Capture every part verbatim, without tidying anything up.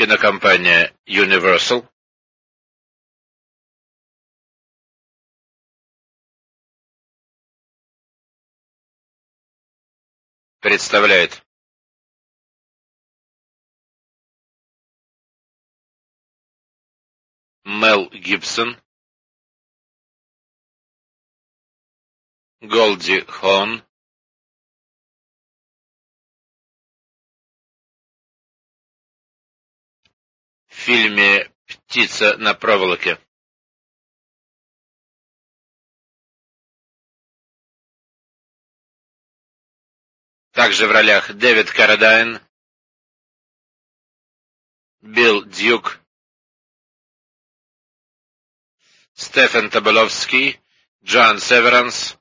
Кинокомпания Universal представляет Мел Гибсон, Голди Хон, в фильме «Птица на проволоке». Также в ролях Дэвид Каррадайн, Билл Дьюк, Стефан Тоболовский, Джон Северанс,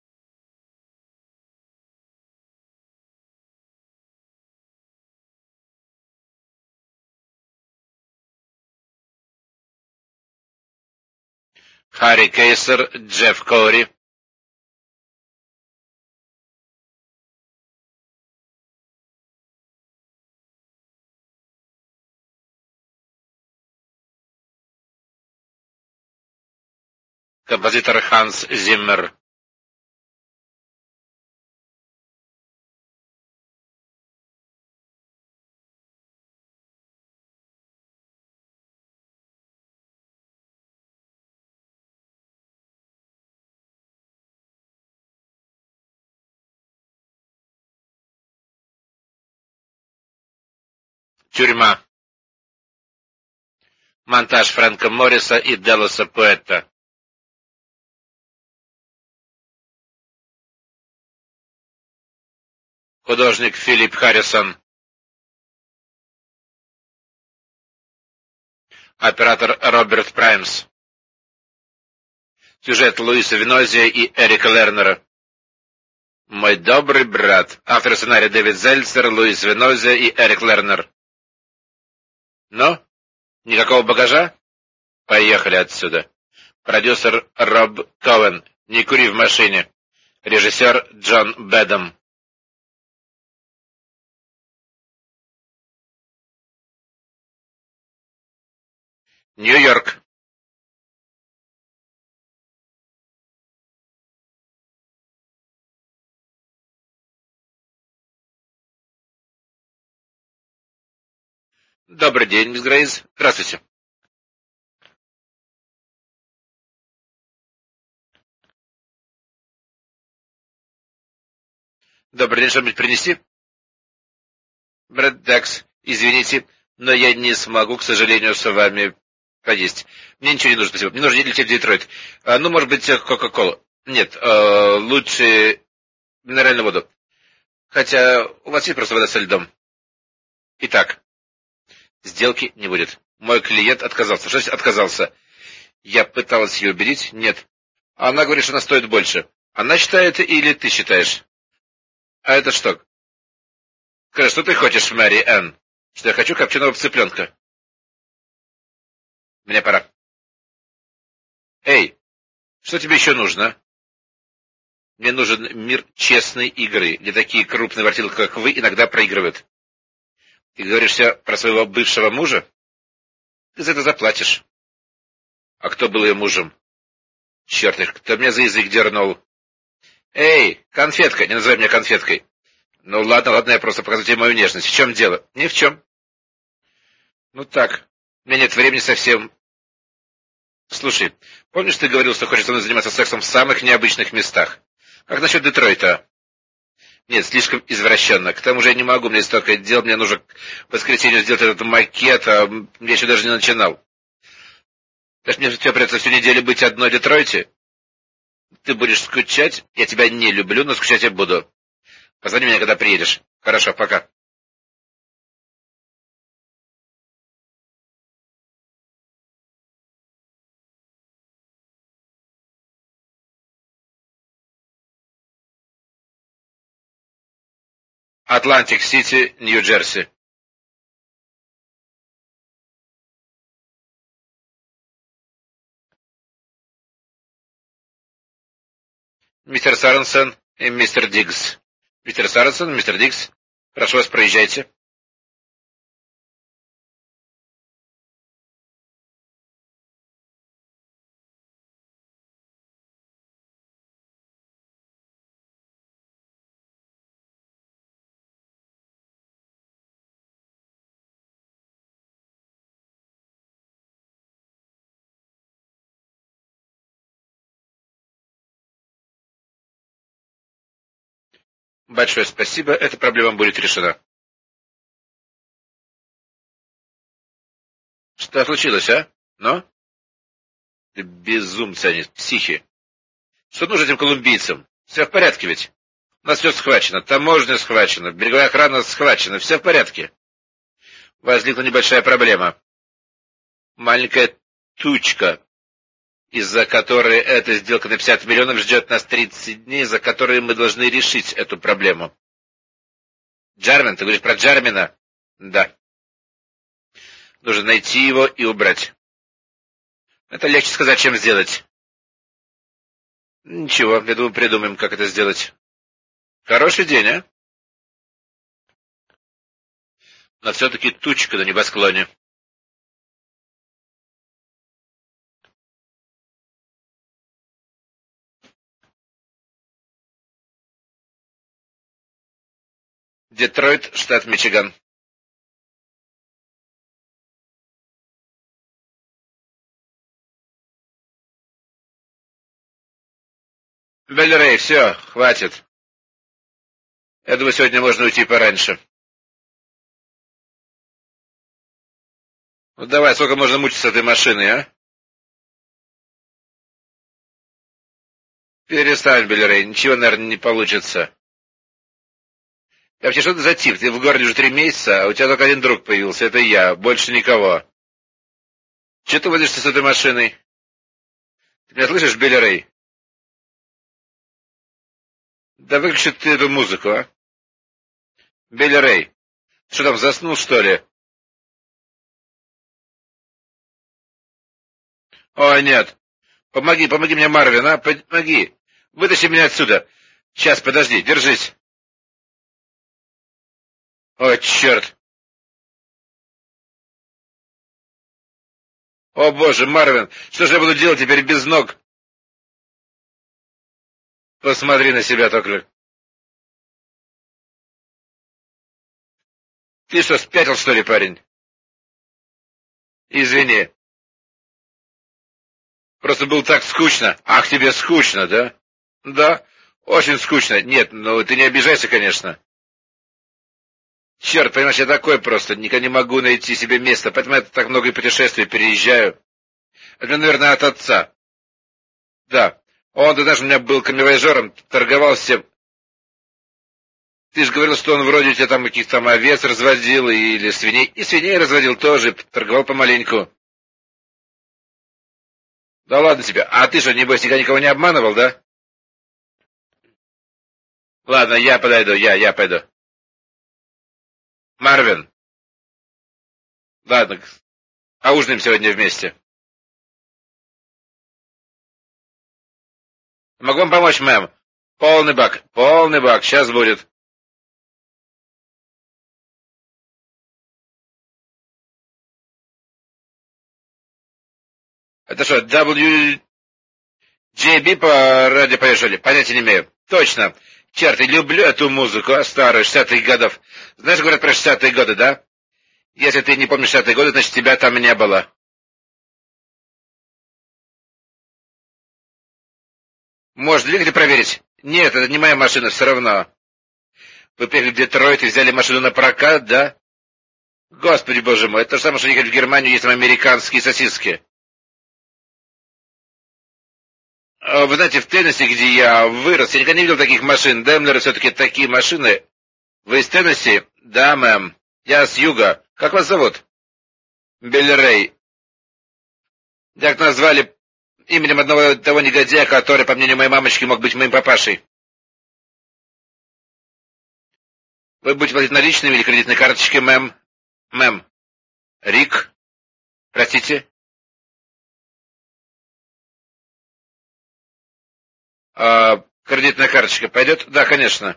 Харри Кейсер, Джефф Кори, композитор Ханс Зиммер. Тюрьма. Монтаж Фрэнка Морриса и Делоса Пуэтта. Художник Филипп Харрисон. Оператор Роберт Праймс. Сюжет Луиса Винозия и Эрика Лернера. «Мой добрый брат». Автор сценария Дэвид Зельцер, Луис Винозия и Эрик Лернер. Ну, никакого багажа? Поехали отсюда. Продюсер Роб Коэн. «Не кури в машине». Режиссер Джон Бэдом. Нью-Йорк. Добрый день, мисс Грейс. Здравствуйте. Добрый день, что-нибудь принести? Брэд Дакс, извините, но я не смогу, к сожалению, с вами поесть. Мне ничего не нужно, спасибо. Мне нужно лететь в Детройт. А, ну, может быть, Кока-Кола. Нет, э, лучше минеральную воду. Хотя у вас есть просто вода со льдом. Итак, сделки не будет. Мой клиент отказался. Что значит отказался? Я пыталась ее убедить? Нет. Она говорит, что она стоит больше. Она считает или ты считаешь? А это что? Скажи, что ты хочешь, Мэри Энн? Что я хочу копченого цыпленка. Мне пора. Эй, что тебе еще нужно? Мне нужен мир честной игры, где такие крупные воротилы, как вы, иногда проигрывают. Ты говоришься про своего бывшего мужа? Ты за это заплатишь. А кто был ее мужем? Черт их, кто меня за язык дернул? Эй, конфетка, не называй меня конфеткой. Ну ладно, ладно, я просто показываю тебе мою нежность. В чем дело? Ни в чем. Ну так, у меня нет времени совсем. Слушай, помнишь, ты говорил, что хочешь со мной заниматься сексом в самых необычных местах? Как насчет Детройта? Нет, слишком извращенно. К тому же я не могу, мне столько дел, мне нужно в воскресенье сделать этот макет, а я еще даже не начинал. Так мне тебе придется всю неделю быть одной в Детройте? Ты будешь скучать? Я тебя не люблю, но скучать я буду. Позвони мне, когда приедешь. Хорошо, пока. Атлантик-Сити, Нью-Джерси. Мистер Соренсен и мистер Диггс. Мистер Соренсен, мистер Диггс, прошу вас, проезжайте. Большое спасибо, эта проблема будет решена. Что случилось, а? Ну? Ты безумцы они, психи. Что нужно этим колумбийцам? Все в порядке ведь? У нас все схвачено, таможня схвачена, береговая охрана схвачена, все в порядке. Возникла небольшая проблема. Маленькая тучка, из-за которой эта сделка на пятьдесят миллионов ждет нас тридцать дней, за которые мы должны решить эту проблему. Джармен, ты говоришь про Джармина? Да. Нужно найти его и убрать. Это легче сказать, чем сделать. Ничего, я думаю, придумаем, как это сделать. Хороший день, а? Но все-таки тучка на небосклоне. Детройт, штат Мичиган. Беллерей, все, хватит. Я думаю, сегодня можно уйти пораньше. Ну давай, сколько можно мучиться этой машиной, а? Перестань, Беллерей, ничего, наверное, не получится. Да вообще, что ты за тип? Ты в городе уже три месяца, а у тебя только один друг появился, это я, больше никого. Че ты возишься с этой машиной? Ты меня слышишь, Беллерей? Да выключи ты эту музыку, а? Беллерей, ты что там, заснул, что ли? О, нет. Помоги, помоги мне, Марвин, а? Помоги. Вытащи меня отсюда. Сейчас, подожди, держись. О, черт. О, боже, Марвин, что же я буду делать теперь без ног? Посмотри на себя только. Ты что, спятил, что ли, парень? Извини. Просто было так скучно. Ах, тебе скучно, да? Да, очень скучно. Нет, ну ты не обижайся, конечно. Черт, понимаешь, я такой просто, никогда не могу найти себе место, поэтому я так много путешествий переезжаю. Это, наверное, от отца. Да. Он, ты знаешь, у меня был камевояжером, торговал всем. Ты же говорил, что он вроде у тебя там каких-то там овец разводил или свиней. И свиней разводил тоже, торговал помаленьку. Да ладно тебе. А ты что, небось, никогда никого не обманывал, да? Ладно, я подойду, я, я пойду. Марвин. Ладно, а ужинаем сегодня вместе. Могу вам помочь, мэм? Полный бак, полный бак, сейчас будет. Это что, дабл ю джей би по радио поехали? Понятия не имею. Точно. Черт, я люблю эту музыку, а, старую, шестидесятых годов. Знаешь, говорят про шестидесятые годы, да? Если ты не помнишь шестидесятые годы, значит, тебя там не было. Может, двигатель проверить? Нет, это не моя машина, все равно. Вы приехали в Детройт и взяли машину на прокат, да? Господи, боже мой, это то же самое, что ехать в Германию, есть там американские сосиски. А, вы знаете, в Теннесси, где я вырос, я никогда не видел таких машин. Даймлеры все-таки такие машины. Вы из Теннесси? Да, мэм. Я с юга. Как вас зовут? Беллерей. Так назвали именем одного того негодяя, который, по мнению моей мамочки, мог быть моим папашей. Вы будете платить наличными или кредитной карточкой, мэм? Мэм. Рик? Простите? А, кредитная карточка пойдет? Да, конечно.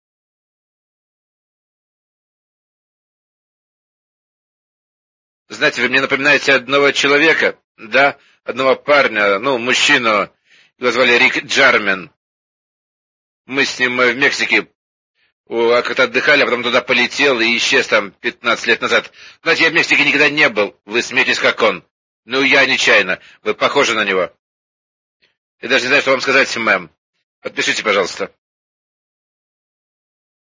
Знаете, вы мне напоминаете одного человека, да, одного парня, ну, мужчину, его звали Рик Джармен. Мы с ним в Мексике о, а как-то отдыхали, а потом туда полетел и исчез там пятнадцать лет назад. Знаете, я в Мексике никогда не был. Вы смеетесь, как он. Ну, я нечаянно. Вы похожи на него. Я даже не знаю, что вам сказать, мэм. Подпишите, пожалуйста.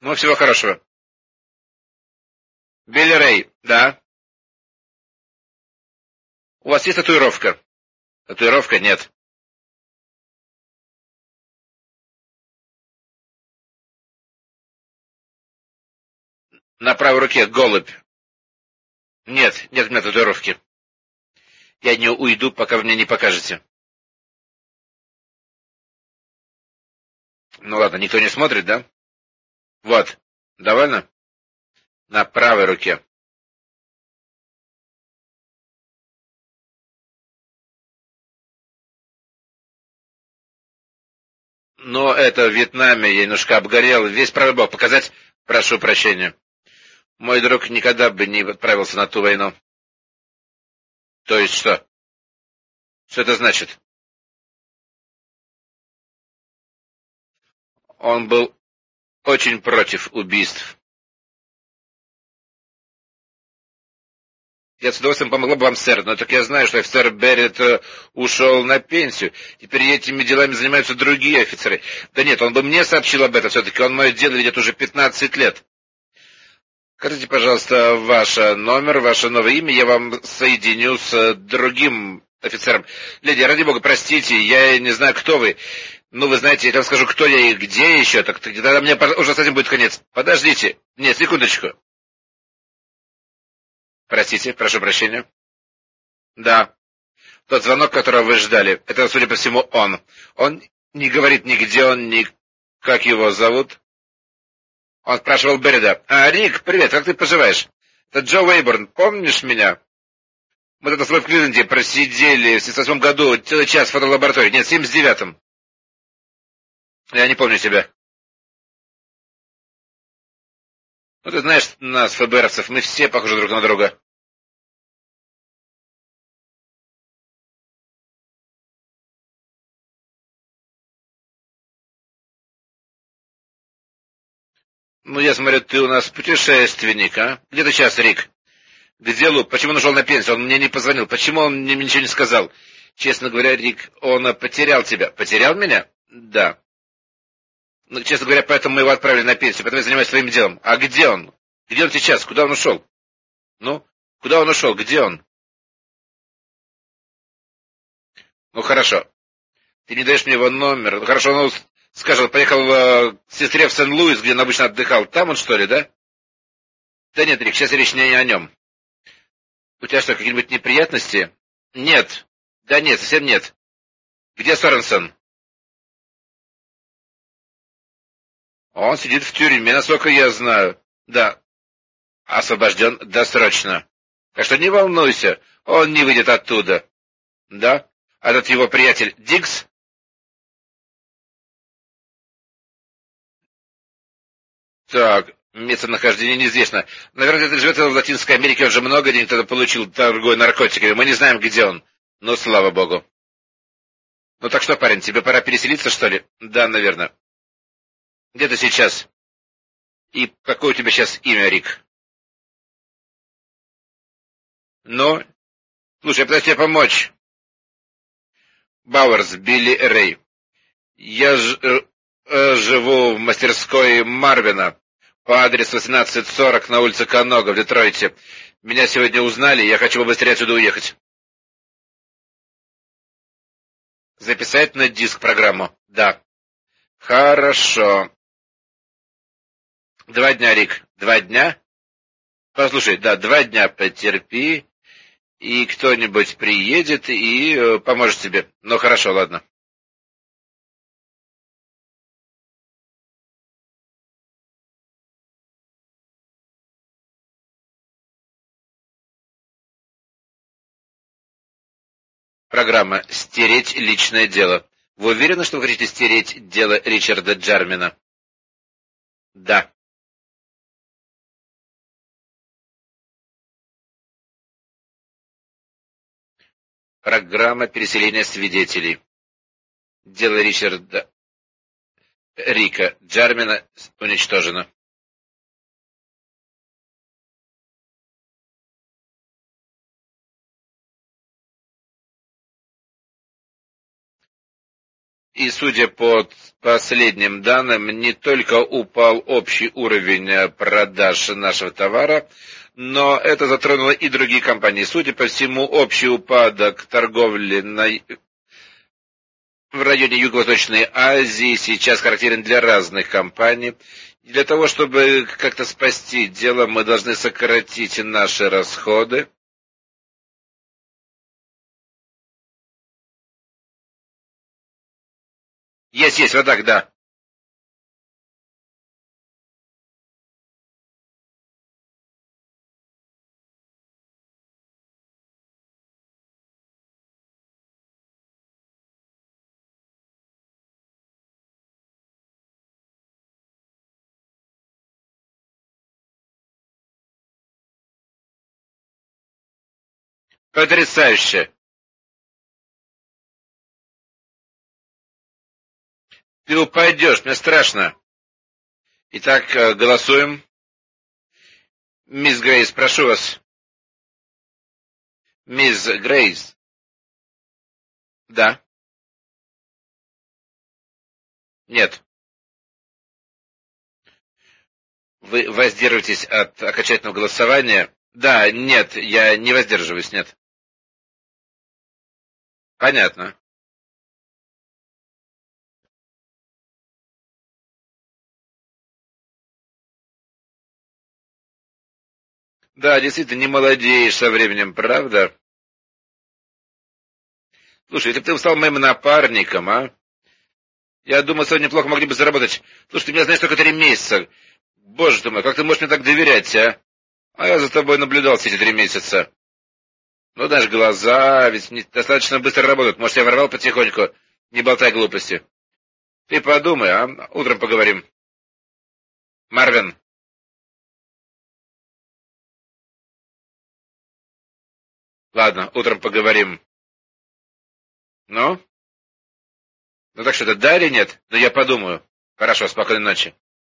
Ну, всего хорошего. Билли Рэй, да. У вас есть татуировка? Татуировка нет. На правой руке голубь. Нет, нет у меня татуировки. Я не уйду, пока вы мне не покажете. Ну ладно, никто не смотрит, да? Вот. Довольно? На правой руке. Но это в Вьетнаме я немножко обгорел. Весь правый бок показать? Прошу прощения. Мой друг никогда бы не отправился на ту войну. То есть что? Что это значит? Он был очень против убийств. Я с удовольствием помогла бы вам, сэр, но так я знаю, что офицер Беррет э, ушел на пенсию. Теперь этими делами занимаются другие офицеры. Да нет, он бы мне сообщил об этом все-таки. Он мое дело ведет уже пятнадцать лет. Скажите, пожалуйста, ваш номер, ваше новое имя. Я вам соединю с э, другим офицером. Леди, ради бога, простите, я не знаю, кто вы. Ну, вы знаете, я вам скажу, кто я и где еще, так тогда мне уже с этим будет конец. Подождите. Нет, секундочку. Простите, прошу прощения. Да. Тот звонок, которого вы ждали, это, судя по всему, он. Он не говорит ни где он, ни как его зовут. Он спрашивал Беррида. А, Рик, привет, как ты поживаешь? Это Джо Уэйборн, помнишь меня? Мы тогда с тобой в Кливленде просидели в семьдесят восьмом году целый час в фотолаборатории. Нет, в семьдесят девятом. Я не помню тебя. Ну, ты знаешь нас, ФБРовцев, мы все похожи друг на друга. Ну, я смотрю, ты у нас путешественник, а? Где ты сейчас, Рик? Где Лук? Почему он ушел на пенсию? Он мне не позвонил. Почему он мне ничего не сказал? Честно говоря, Рик, он э, потерял тебя. Потерял меня? Да. Ну, честно говоря, поэтому мы его отправили на пенсию, поэтому я занимаюсь своим делом. А где он? Где он сейчас? Куда он ушел? Ну, куда он ушел? Где он? Ну, хорошо. Ты не даешь мне его номер. Ну, хорошо, ну, скажем, поехал э, к сестре в Сен-Луис, где он обычно отдыхал. Там он, что ли, да? Да нет, Рик, сейчас речь не о нем. У тебя что, какие-нибудь неприятности? Нет. Да нет, совсем нет. Где Соренсон? Он сидит в тюрьме, насколько я знаю. Да. Освобожден досрочно. Так что не волнуйся, он не выйдет оттуда. Да? А этот его приятель Дикс? Так, местонахождение неизвестно. Наверное, где-то живет в Латинской Америке, он же много денег тогда получил, торгуя наркотиками. Мы не знаем, где он. Но слава богу. Ну так что, парень, тебе пора переселиться, что ли? Да, наверное. Где ты сейчас? И какое у тебя сейчас имя, Рик? Ну? Слушай, я пытаюсь тебе помочь. Бауэрс, Билли Рэй. Я ж, э, э, живу в мастерской Марвина по адресу восемнадцать сорок на улице Канога в Детройте. Меня сегодня узнали, я хочу побыстрее отсюда уехать. Записать на диск программу? Да. Хорошо. Два дня, Рик. Два дня? Послушай, да, два дня потерпи, и кто-нибудь приедет и э, поможет тебе. Ну, хорошо, ладно. Программа «Стереть личное дело». Вы уверены, что вы хотите стереть дело Ричарда Джармина? Да. Программа переселения свидетелей. Дело Ричарда Рика Джармина уничтожено. И судя по последним данным, не только упал общий уровень продаж нашего товара, но это затронуло и другие компании. Судя по всему, общий упадок торговли на... в районе Юго-Восточной Азии сейчас характерен для разных компаний. Для того, чтобы как-то спасти дело, мы должны сократить наши расходы. Есть, есть, вот так, да. Потрясающе. Ты упадешь, мне страшно. Итак, голосуем. Мисс Грейс, прошу вас. Мисс Грейс. Да. Нет. Вы воздерживаетесь от окончательного голосования? Да, нет, я не воздерживаюсь, нет. Понятно. Да, действительно, не молодеешь со временем, правда? Слушай, если бы ты стал моим напарником, а? Я думаю, сегодня неплохо могли бы заработать. Слушай, ты меня знаешь только три месяца. Боже ты мой, как ты можешь мне так доверять, а? А я за тобой наблюдал все эти три месяца. Ну, даже глаза ведь не- достаточно быстро работают. Может, я ворвал потихоньку? Не болтай глупости. Ты подумай, а? Утром поговорим. Марвин. Ладно, утром поговорим. Ну? Ну так что, это да или нет? Ну, я подумаю. Хорошо, спокойной ночи.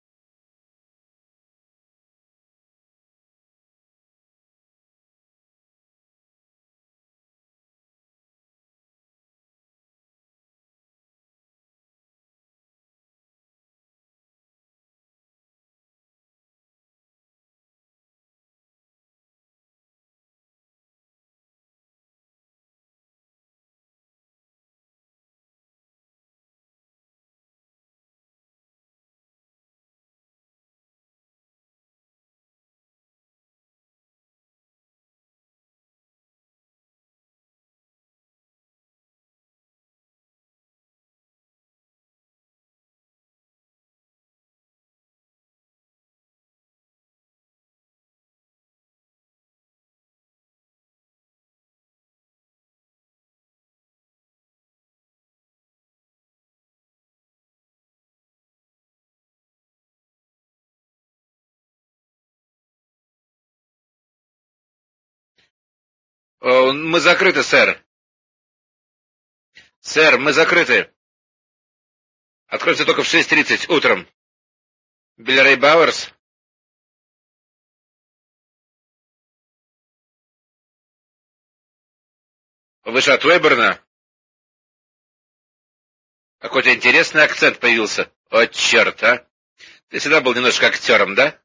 О, мы закрыты, сэр. Сэр, мы закрыты. Откроется только в шесть тридцать утром. Билли Бауэрс? Вы же от Уэберна? Какой-то интересный акцент появился. О, черт, а! Ты всегда был немножко актером, да?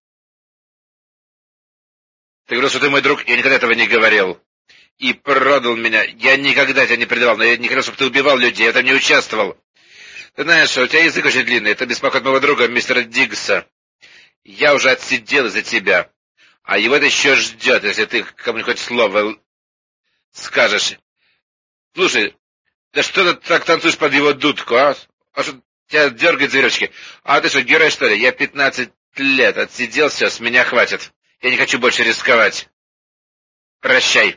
Ты говорил, что ты мой друг, я никогда этого не говорил. И продал меня. Я никогда тебя не предавал, но я не хотел, чтобы ты убивал людей, я там не участвовал. Ты знаешь, у тебя язык очень длинный, это беспокоит моего друга, мистера Диггса. Я уже отсидел из-за тебя. А его это еще ждет, если ты кому-нибудь хоть слово скажешь. Слушай, да что ты так танцуешь под его дудку, а? А что тебя дергает зверечки? А ты что, герой, что ли? Я пятнадцать лет отсидел, все, с меня хватит. Я не хочу больше рисковать. Прощай.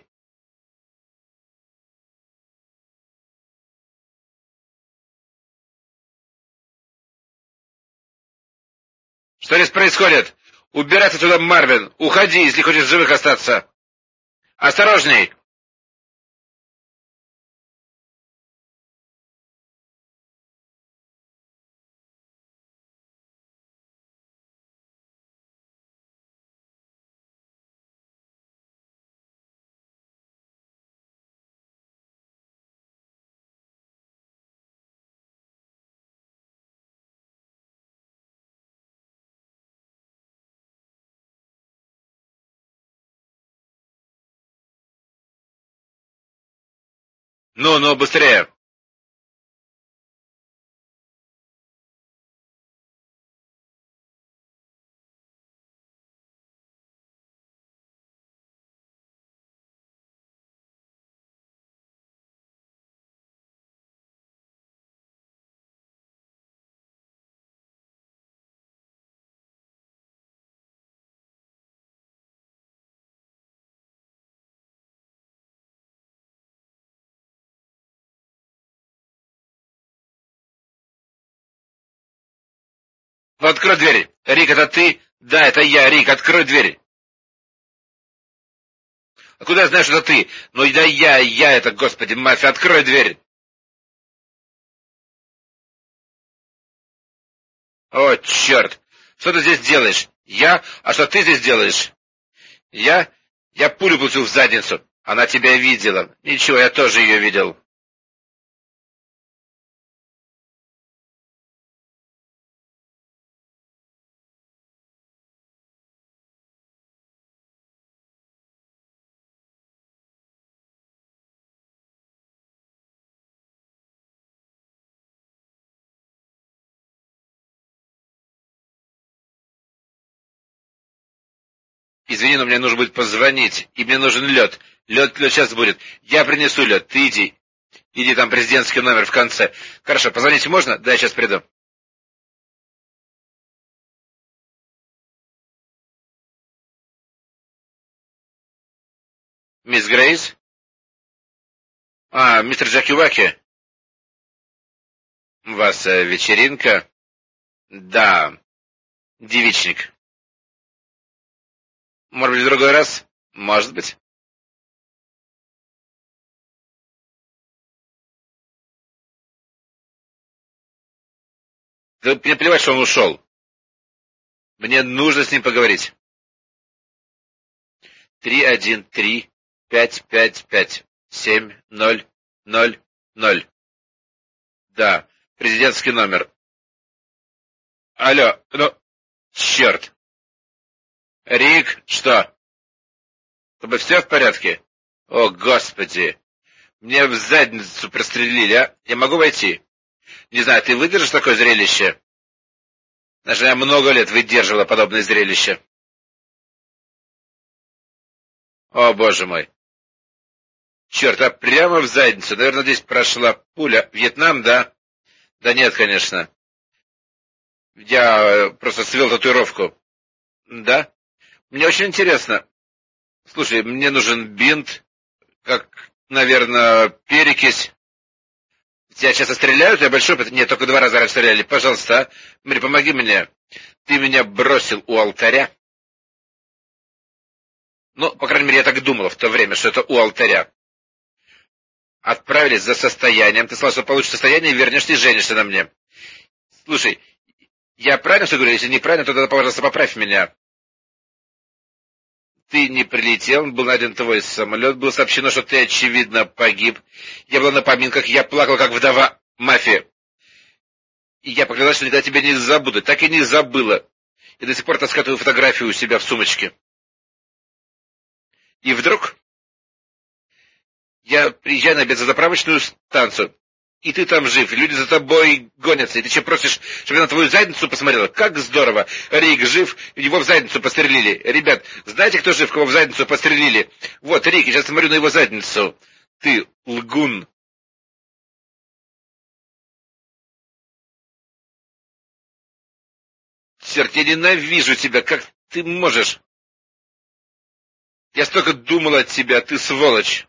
Что здесь происходит? Убирайся туда, Марвин. Уходи, если хочешь живых остаться. Осторожней. Ну, ну, быстрее. Ну, открой дверь. Рик, это ты? Да, это я, Рик, открой дверь. А куда я знаю, что это ты? Ну, да я, я это, господи, мафия, открой дверь. О, черт. Что ты здесь делаешь? Я? А что ты здесь делаешь? Я? Я пулю получил в задницу. Она тебя видела. Ничего, я тоже ее видел. Извини, но мне нужно будет позвонить. И мне нужен лед. Лед, лед сейчас будет. Я принесу лед. Ты иди. Иди, там президентский номер в конце. Хорошо, позвонить можно? Да, я сейчас приду. Мисс Грейс? А, мистер Джаки-Ваки. У вас э, вечеринка? Да. Девичник. Может быть, в другой раз? Может быть. Да мне плевать, что он ушел. Мне нужно с ним поговорить. Три, один, три, пять, пять, пять, семь, ноль, ноль, ноль. Да, президентский номер. Алло, ну, черт. Рик, что? С тобой все в порядке? О, господи. Мне в задницу прострелили, а? Я могу войти? Не знаю, ты выдержишь такое зрелище? Даже я много лет выдерживала подобное зрелище. О, боже мой. Черт, а прямо в задницу. Наверное, здесь прошла пуля. Вьетнам, да? Да нет, конечно. Я э, просто свел татуировку. Да? Мне очень интересно. Слушай, мне нужен бинт, как, наверное, перекись. Тебя часто стреляют? Я большой опыт. Нет, только два раза раньше стреляли. Пожалуйста, а? Мэри, помоги мне. Ты меня бросил у алтаря. Ну, по крайней мере, я так думала в то время, что это у алтаря. Отправились за состоянием. Ты сказал, что получишь состояние и вернешься и женишься на мне. Слушай, я правильно все говорю? Если неправильно, то тогда, пожалуйста, поправь меня. Ты не прилетел, был найден твой самолет, было сообщено, что ты, очевидно, погиб. Я была на поминках, я плакал, как вдова мафии. И я поклялась, что никогда тебя не забуду. Так и не забыла. И до сих пор таскаю твою фотографию у себя в сумочке. И вдруг я приезжаю на бензозаправочную станцию, и ты там жив, и люди за тобой гонятся, и ты что, просишь, чтобы я на твою задницу посмотрела? Как здорово! Рик жив, его в задницу пострелили. Ребят, знаете, кто жив, кого в задницу пострелили? Вот, Рик, я сейчас смотрю на его задницу. Ты лгун. Черт, я ненавижу тебя, как ты можешь? Я столько думал от тебя, ты сволочь.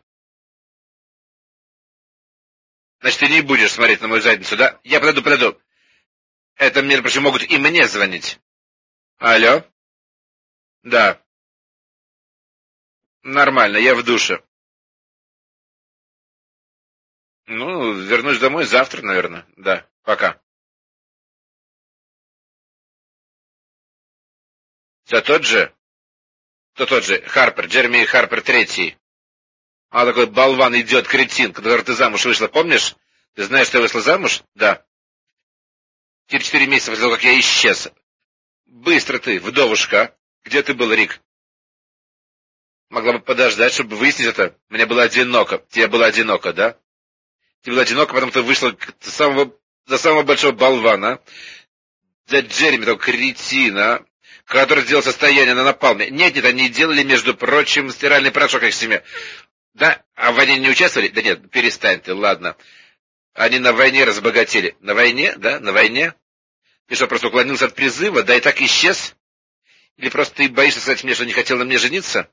Значит, ты не будешь смотреть на мою задницу, да? Я подойду, подойду. Это, между прочим, могут и мне звонить. Алло? Да. Нормально, я в душе. Ну, вернусь домой завтра, наверное. Да, пока. Все тот же? Кто тот же? Харпер, Джереми Харпер третий. А такой болван, идет, кретин, который ты замуж вышла, помнишь? Ты знаешь, что я вышла замуж? Да. Через четыре месяца после того, как я исчез. Быстро ты, вдовушка, а? Где ты был, Рик? Могла бы подождать, чтобы выяснить это. Мне было одиноко. Тебе было одиноко, да? Тебе было одиноко, потом ты вышла к самого, за самого большого болвана, за Джереми, того кретина, который сделал состояние на напалме. Нет, нет, они делали, между прочим, стиральный порошок их семье. Да? А в войне не участвовали? Да нет, перестань ты, ладно. Они на войне разбогатели. На войне, да, на войне? Ты что, просто уклонился от призыва, да и так исчез? Или просто ты боишься сказать мне, что не хотел на мне жениться?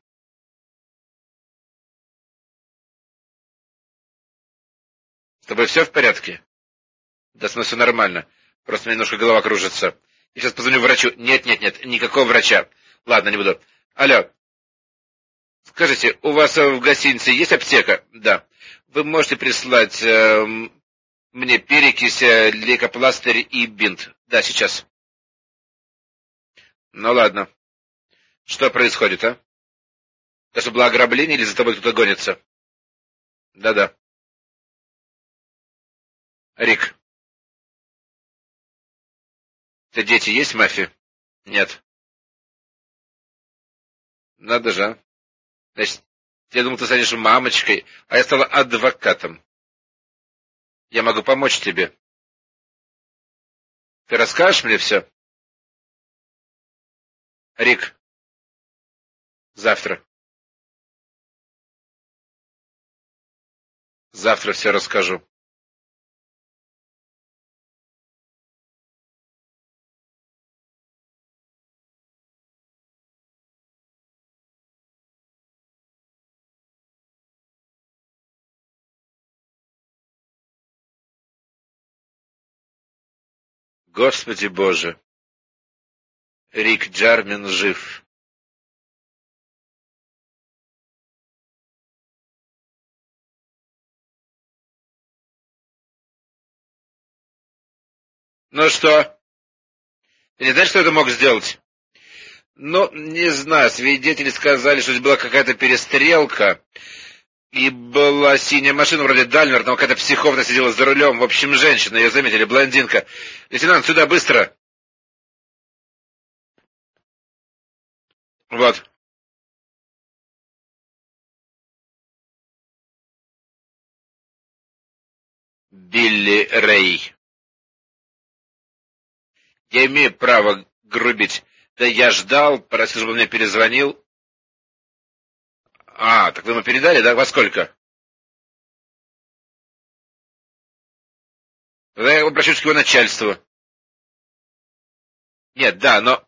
С тобой все в порядке? Да, с мной все нормально. Просто у меня немножко голова кружится. Я сейчас позвоню врачу. Нет, нет, нет, никакого врача. Ладно, не буду. Алло. Скажите, у вас в гостинице есть аптека? Да. Вы можете прислать э, мне перекись, э, лейкопластырь и бинт? Да, сейчас. Ну ладно. Что происходит, а? Это было ограбление или за тобой кто-то гонится? Да-да. Рик. У дети есть в мафии? Нет. Надо же, а. Значит, я думал, ты станешь мамочкой, а я стала адвокатом. Я могу помочь тебе. Ты расскажешь мне все? Рик. Завтра. Завтра все расскажу. Господи Боже. Рик Джармин жив. Ну что? Ты не знаешь, кто это мог сделать? Ну, не знаю, свидетели сказали, что здесь была какая-то перестрелка, и была синяя машина вроде Дальмер, но какая-то психовна сидела за рулем, в общем, женщина, ее заметили, блондинка. Лейтенант, сюда, быстро! Вот. Билли Рэй. Я имею право грубить. Да я ждал, просил, чтобы он мне перезвонил. А, так вы ему передали, да? Во сколько? Тогда я обращусь к его начальству. Нет, да, но...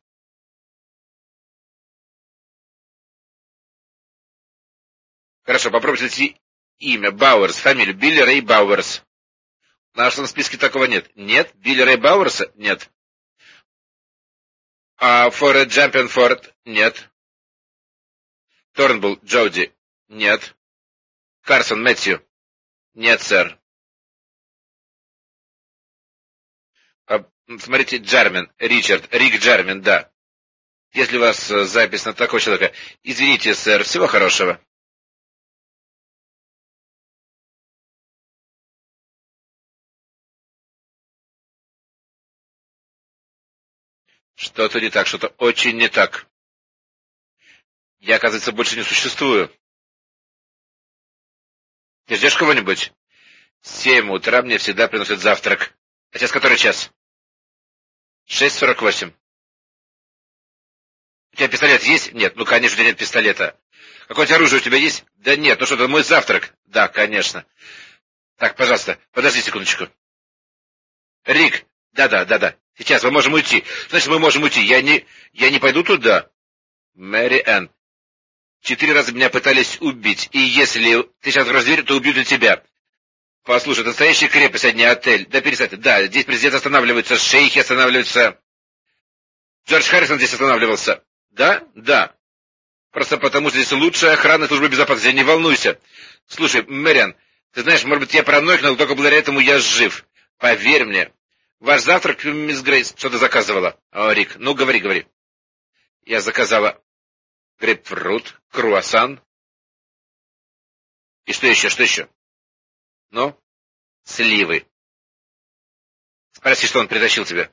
Хорошо, попробуйте найти имя. Бауэрс, фамилию. Билли Рэй Бауэрс. В нашем списке такого нет. Нет? Билли Рэй Бауэрса? Нет. А Форет Джампенфорд? Нет. Торнбулл Джоуди? Нет. Карсон Мэтью? Нет, сэр. А, смотрите, Джармин, Ричард, Рик Джармин, да. Если у вас э, запись на такого человека, извините, сэр, всего хорошего. Что-то не так, что-то очень не так. Я, оказывается, больше не существую. Ты ждешь кого-нибудь? В семь утра мне всегда приносят завтрак. А сейчас который час? Шесть сорок восемь. У тебя пистолет есть? Нет. Ну, конечно, у тебя нет пистолета. Какое-нибудь оружие у тебя есть? Да нет. Ну что, это мой завтрак? Да, конечно. Так, пожалуйста, подожди секундочку. Рик. Да-да, да-да. Сейчас мы можем уйти. Значит, мы можем уйти. Я не... Я не пойду туда. Мэри Энн. Четыре раза меня пытались убить. И если ты сейчас откроешь дверь, то убьют и тебя. Послушай, это настоящая крепость, а не отель. Да перестань. Да, здесь президент останавливается, шейхи останавливаются. Джордж Харрисон здесь останавливался. Да? Да. Просто потому, что здесь лучшая охрана службы безопасности. Не волнуйся. Слушай, Мэриан, ты знаешь, может быть, я параноик, но только благодаря этому я жив. Поверь мне. Ваш завтрак, мисс Грейс, что ты заказывала? О, Рик, ну говори, говори. Я заказала грейпфрут, круассан. И что еще, что еще? Ну? Сливы. Спроси, что он притащил тебе.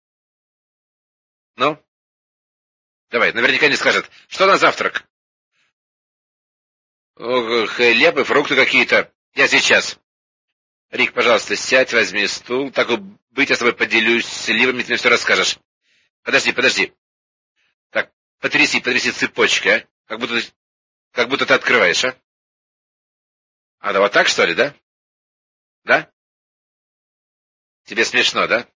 Ну? Давай, наверняка не скажет. Что на завтрак? О, хлеб и фрукты какие-то. Я сейчас. Рик, пожалуйста, сядь, возьми стул. Так быть, я с тобой поделюсь сливами, ты мне все расскажешь. Подожди, подожди. Так, потряси, потряси цепочкой, а? Как будто, как будто ты открываешь, а? А, да вот так, что ли, да? Да? Тебе смешно, да?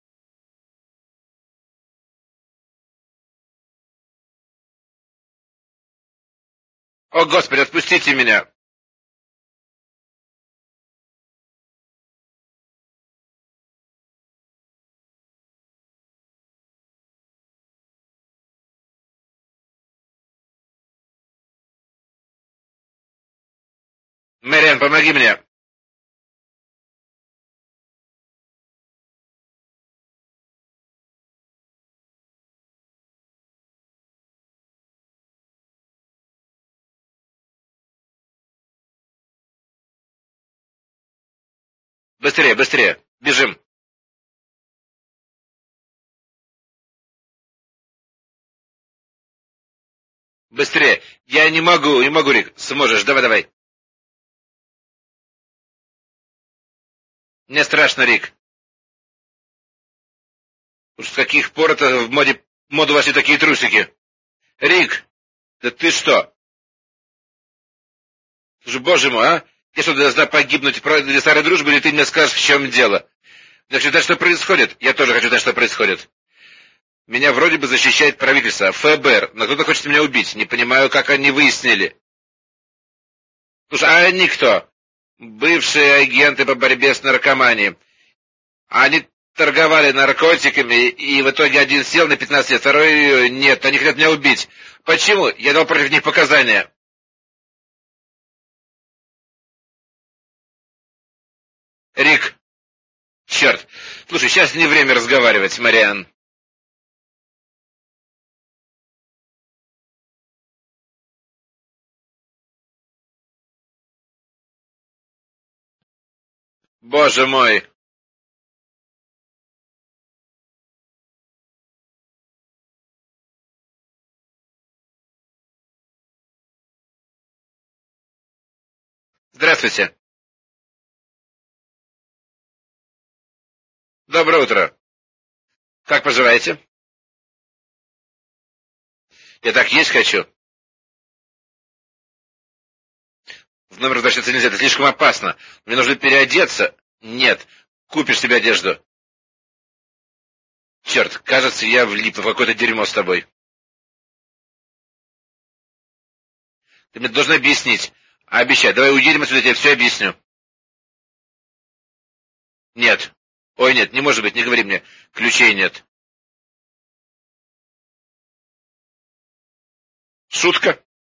О, Господи, отпустите меня! Мэриан, помоги мне! Быстрее, быстрее! Бежим! Быстрее! Я не могу, не могу, Рик. Сможешь, давай, давай. Мне страшно, Рик. Уж с каких пор это в моде, моду вошли такие трусики? Рик, да ты что? Слушай, боже мой, а? Я что, должна погибнуть ради старой дружбы, или ты мне скажешь, в чем дело? Я хочу знать, что происходит. Я тоже хочу знать, что происходит. Меня вроде бы защищает правительство, ФБР, но кто-то хочет меня убить. Не понимаю, как они выяснили. Слушай, а они кто? Бывшие агенты по борьбе с наркоманией. Они торговали наркотиками, и в итоге один сел на пятнадцать лет, второй нет. Они хотят меня убить. Почему? Я дал против них показания. Рик, черт. Слушай, сейчас не время разговаривать, Мариан. Боже мой. Здравствуйте. Доброе утро. Как поживаете? Я так есть хочу. В номер возвращаться нельзя, это слишком опасно. Мне нужно переодеться. Нет. Купишь себе одежду. Черт, кажется, я влип в какое-то дерьмо с тобой. Ты мне должен объяснить. Обещай, давай уедем отсюда, я тебе все объясню. Нет. Ой, нет, не может быть, не говори мне. Ключей нет. Шутка?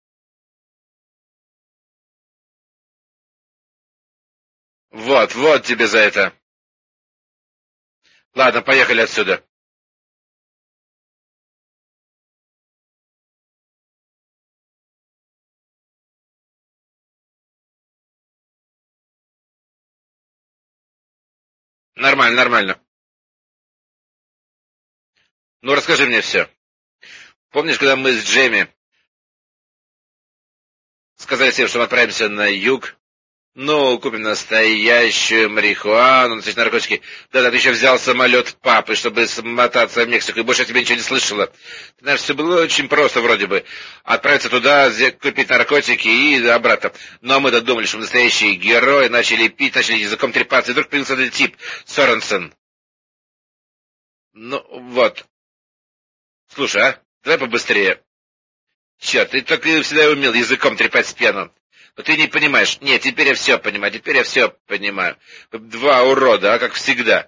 Вот, вот тебе за это. Ладно, поехали отсюда. Нормально, нормально. Ну, расскажи мне все. Помнишь, когда мы с Джейми сказали всем, что мы отправимся на юг? Ну, купим настоящую марихуану, настоящие наркотики. Да-да, ты еще взял самолет папы, чтобы смотаться в Мексику, и больше я тебе ничего не слышала. Ты знаешь, все было очень просто вроде бы. Отправиться туда, купить наркотики и обратно. Но мы додумали, что мы настоящие герои, начали пить, начали языком трепаться, и вдруг появился этот тип, Соренсен. Ну, вот. Слушай, а, давай побыстрее. Черт, ты только всегда умел языком трепать с пьяну. Но ты не понимаешь. Нет, теперь я все понимаю, теперь я все понимаю. Два урода, а как всегда.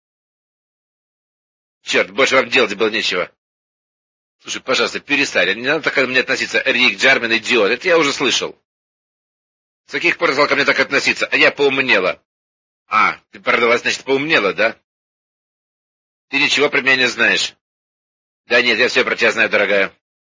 Черт, больше вам делать было нечего. Слушай, пожалуйста, перестань. Не надо так ко мне относиться. Рик, Джармен, идиот. Это я уже слышал. С каких пор стал ко мне так относиться? А я поумнела. А, ты продалась, значит, поумнела, да? Ты ничего про меня не знаешь. Да нет, я все про тебя знаю, дорогая.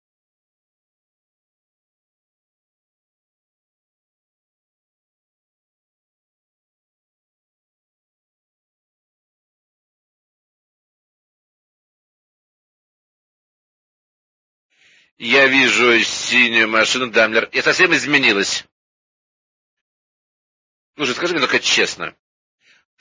Я вижу синюю машину Дамлер. Я совсем изменилась. Слушай, скажи мне только честно.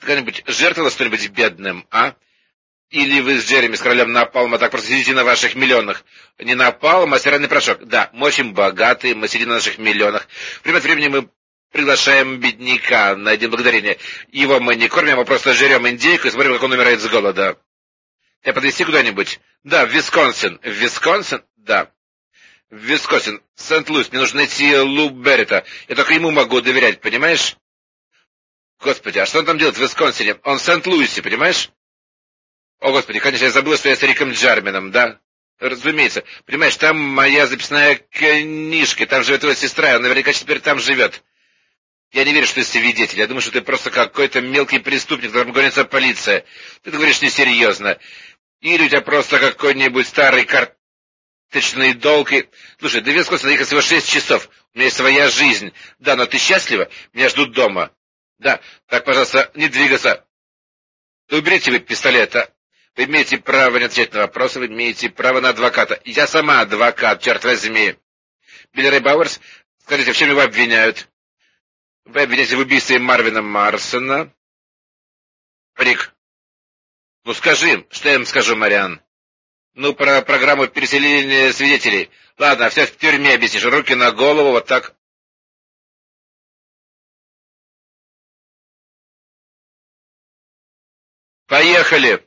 когда-нибудь жертвовала что-нибудь бедным, а? Или вы с Джереми, с королем Напалма, так просто сидите на ваших миллионах? Не Напалм, а стиральный порошок. Да, мы очень богатые, мы сидим на наших миллионах. Время от времени мы приглашаем бедняка на День Благодарения. Его мы не кормим, мы просто жрем индейку и смотрим, как он умирает с голода. Тебя подвезти куда-нибудь? Да, в Висконсин. В Висконсин? Да. В Висконсин. Сент-Луис. Мне нужно найти Лу Беррита. Я только ему могу доверять, понимаешь? Господи, а что он там делает в Висконсине? Он в Сент-Луисе, понимаешь? О, Господи, конечно, я забыл, что я с Риком Джармином, да? Разумеется. Понимаешь, там моя записная книжка, там живет твоя сестра, он наверняка теперь там живет. Я не верю, что ты свидетель. Я думаю, что ты просто какой-то мелкий преступник, которому гонится полиция. Ты говоришь несерьезно. Или у тебя просто какой-нибудь старый карточный долг. И... Слушай, до Висконсина ехать всего шесть часов. У меня есть своя жизнь. Да, но ты счастлива? Меня ждут дома. Да, так, пожалуйста, не двигаться. Да уберите вы пистолет, а? Вы имеете право не отвечать на вопросы, вы имеете право на адвоката. Я сама адвокат, черт возьми. Билли Рэй Бауэрс, скажите, в чем его обвиняют? Вы обвиняете в убийстве Марвина Марсона? Рик, ну скажи им, что я им скажу, Мариан? Ну, про программу переселения свидетелей. Ладно, все в тюрьме объяснишь. Руки на голову, вот так. Поехали!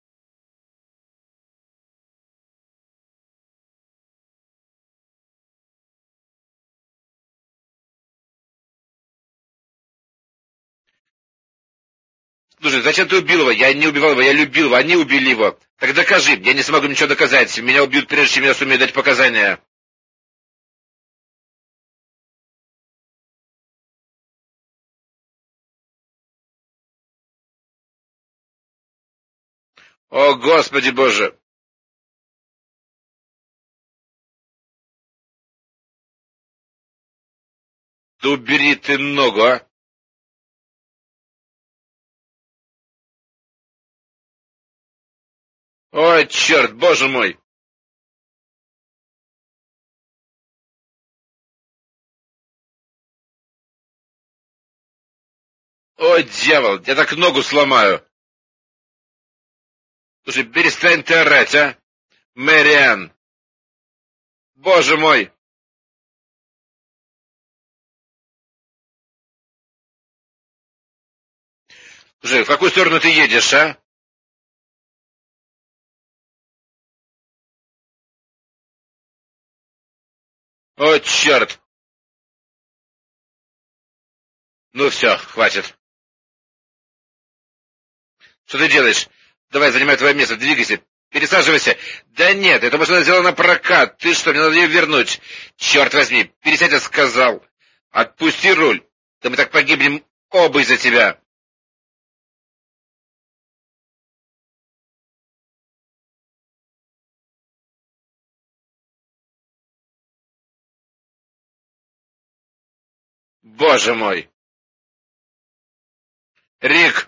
Слушай, зачем ты убил его? Я не убивал его, я любил его, они убили его. Так докажи, я не смогу ничего доказать. Меня убьют, прежде чем я сумею дать показания. О, Господи Боже! Да убери ты ногу, а! Ой, черт, Боже мой! Ой, дьявол, я так ногу сломаю! Слушай, перестань ты орать, а! Мэриан! Боже мой! Слушай, в какую сторону ты едешь, а? О, черт! Ну все, хватит. Что ты делаешь? Давай, занимай твое место, двигайся, пересаживайся. Да нет, эта машина сделана на прокат. Ты что, мне надо ее вернуть? Черт возьми, пересядь, я сказал. Отпусти руль. Да мы так погибнем оба из-за тебя. Боже мой. Рик!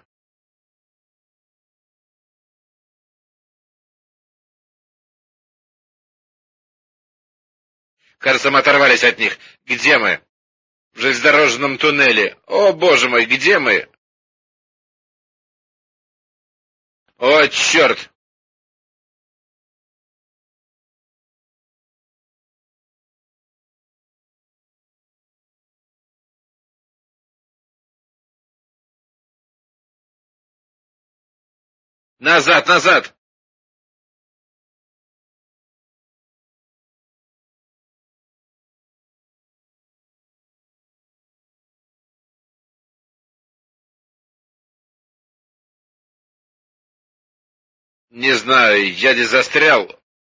Кажется, мы оторвались от них. Где мы? В железнодорожном туннеле. О, боже мой, где мы? О, черт! Назад, назад! Не знаю, я здесь застрял.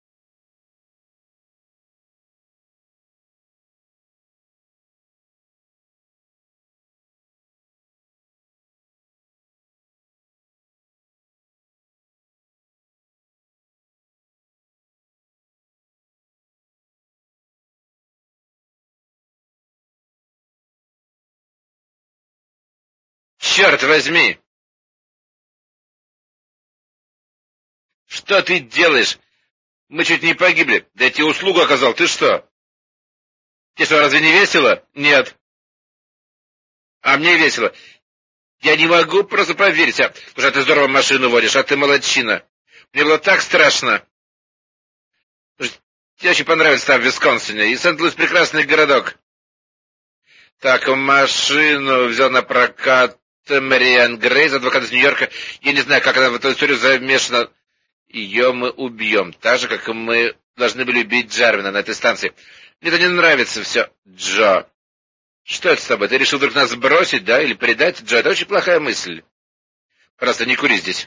Черт возьми! Что ты делаешь? Мы чуть не погибли. Да я тебе услугу оказал, ты что? Тебе что, разве не весело? Нет. А мне весело. Я не могу просто поверить, а, потому что ты здорово машину водишь, а ты молодчина. Мне было так страшно. Тебе очень понравится там в Висконсине, и Сент-Луис прекрасный городок. Так, машину взял на прокат Мэриан Грейс, адвокат из Нью-Йорка. Я не знаю, как она в эту историю замешана. Ее мы убьем, так же, как и мы должны были убить Джарвина на этой станции. Мне это не нравится все. Джо, что это с тобой? Ты решил вдруг нас бросить, да, или предать? Джо, это очень плохая мысль. Просто не кури здесь.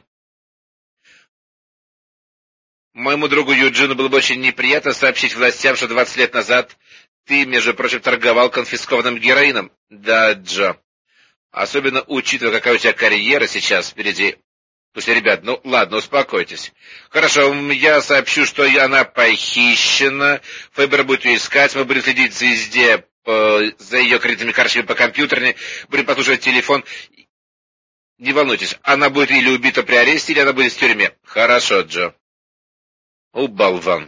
Моему другу Юджину было бы очень неприятно сообщить властям, что двадцать лет назад ты, между прочим, торговал конфискованным героином. Да, Джо. Особенно учитывая, какая у тебя карьера сейчас впереди. Слушайте, ребят, ну ладно, успокойтесь. Хорошо, я сообщу, что она похищена. ФБР будет ее искать, мы будем следить везде по, за ее кредитными карточками по компьютерной, будем послушивать телефон. Не волнуйтесь, она будет или убита при аресте, или она будет в тюрьме. Хорошо, Джо. О, болван.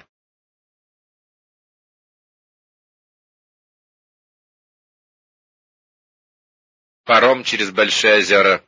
Паром через Большие озера.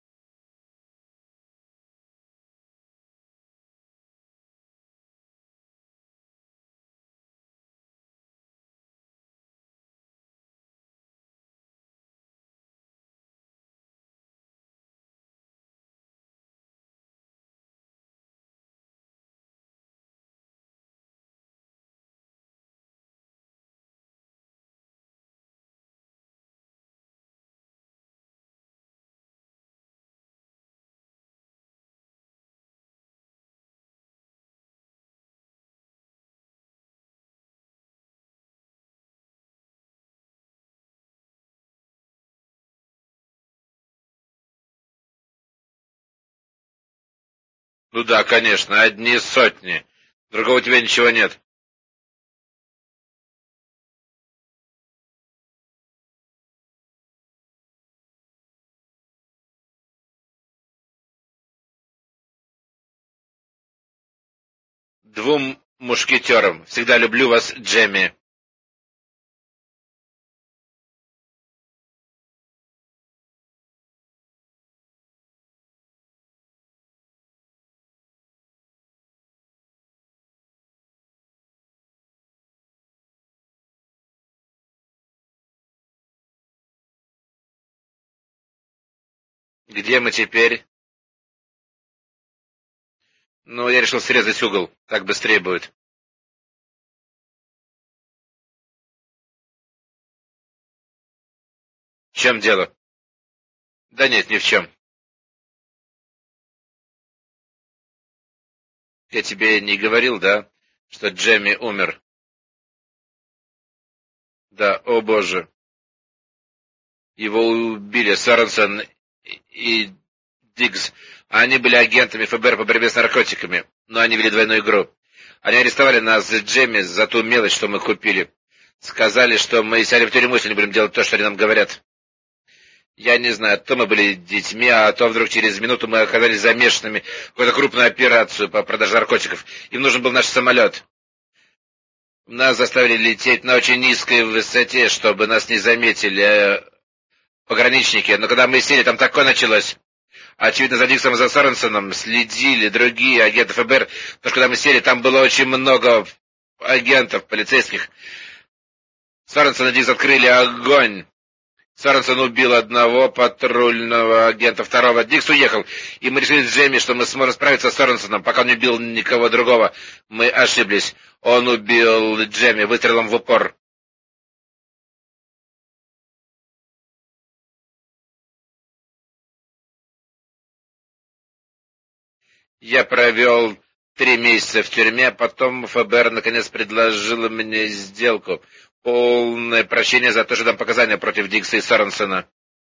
Ну да, конечно, одни сотни. Другого у тебя ничего нет. Двум мушкетерам. Всегда люблю вас, Джемми. Где мы теперь? Ну, я решил срезать угол. Так быстрее будет. В чем дело? Да нет, ни в чем. Я тебе не говорил, да, что Джемми умер? Да, о боже. Его убили Соренсон и Диггс. Они были агентами ФБР по борьбе с наркотиками, но они вели двойную игру. Они арестовали нас с Джемми за ту мелочь, что мы купили. Сказали, что мы сядем в тюрьму, если не будем делать то, что они нам говорят. Я не знаю, то мы были детьми, а то вдруг через минуту мы оказались замешанными в какую-то крупную операцию по продаже наркотиков. Им нужен был наш самолет. Нас заставили лететь на очень низкой высоте, чтобы нас не заметили э, пограничники. Но когда мы сели, там такое началось. Очевидно, за Диксом и за Соренсоном следили другие агенты ФБР. Потому что когда мы сели, там было очень много агентов, полицейских. Соренсон и Дикс открыли огонь. Соренсон убил одного патрульного агента, второго. Дикс уехал. И мы решили с Джейми, что мы сможем справиться с Соренсоном, пока он не убил никого другого. Мы ошиблись. Он убил Джейми выстрелом в упор. Я провел три месяца в тюрьме, а потом ФБР наконец предложило мне сделку. Полное прощение за то, что дам показания против Дикса и Соренсона.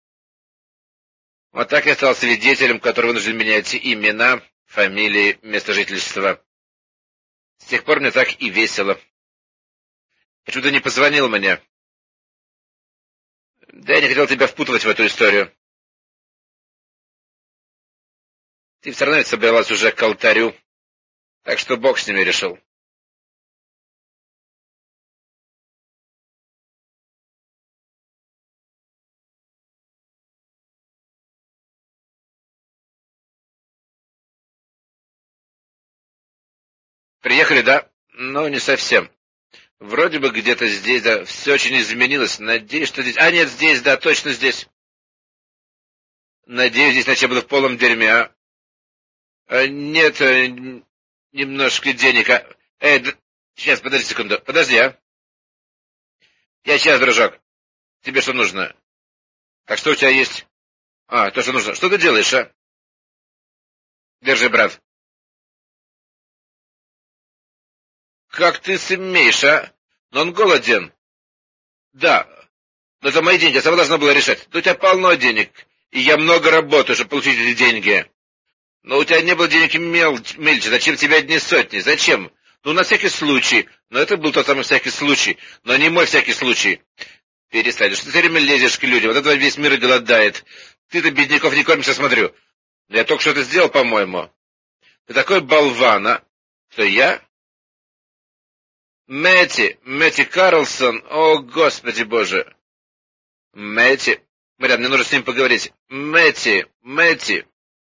Вот так я стал свидетелем, который вынужден менять имена, фамилии, место жительства. С тех пор мне так и весело. Почему ты не позвонил мне? Да я не хотел тебя впутывать в эту историю. Ты все равно ведь собралась уже к алтарю, так что Бог с ними решил. Приехали, да? Ну, не совсем. Вроде бы где-то здесь, да, все очень изменилось. Надеюсь, что здесь... А, нет, здесь, да, точно здесь. Надеюсь, здесь иначе я буду в полном дерьме, а? а нет, э, немножко денег, а... Эй, д... сейчас, подожди секунду, подожди, а? Я сейчас, дружок. Тебе что нужно? Так что у тебя есть? А, то, что нужно. Что ты делаешь, а? Держи, брат. Как ты смеешь, а? Но он голоден. Да, но это мои деньги, я сама должна была решать. Да у тебя полно денег, и я много работаю, чтобы получить эти деньги. Но у тебя не было денег мел... мельче, зачем тебе одни сотни? Зачем? Ну, на всякий случай. Но это был тот самый всякий случай, но не мой всякий случай. Перестань, что ты все время лезешь к людям, вот этого весь мир и голодает. Ты-то бедняков не кормишь, я смотрю. Я только что это сделал, по-моему. Ты такой болван, а? Что я? Мэтти, Мэтти Карлсон, о, господи боже. Мэтти, Марьян, мне нужно с ним поговорить. Мэтти, Мэтти.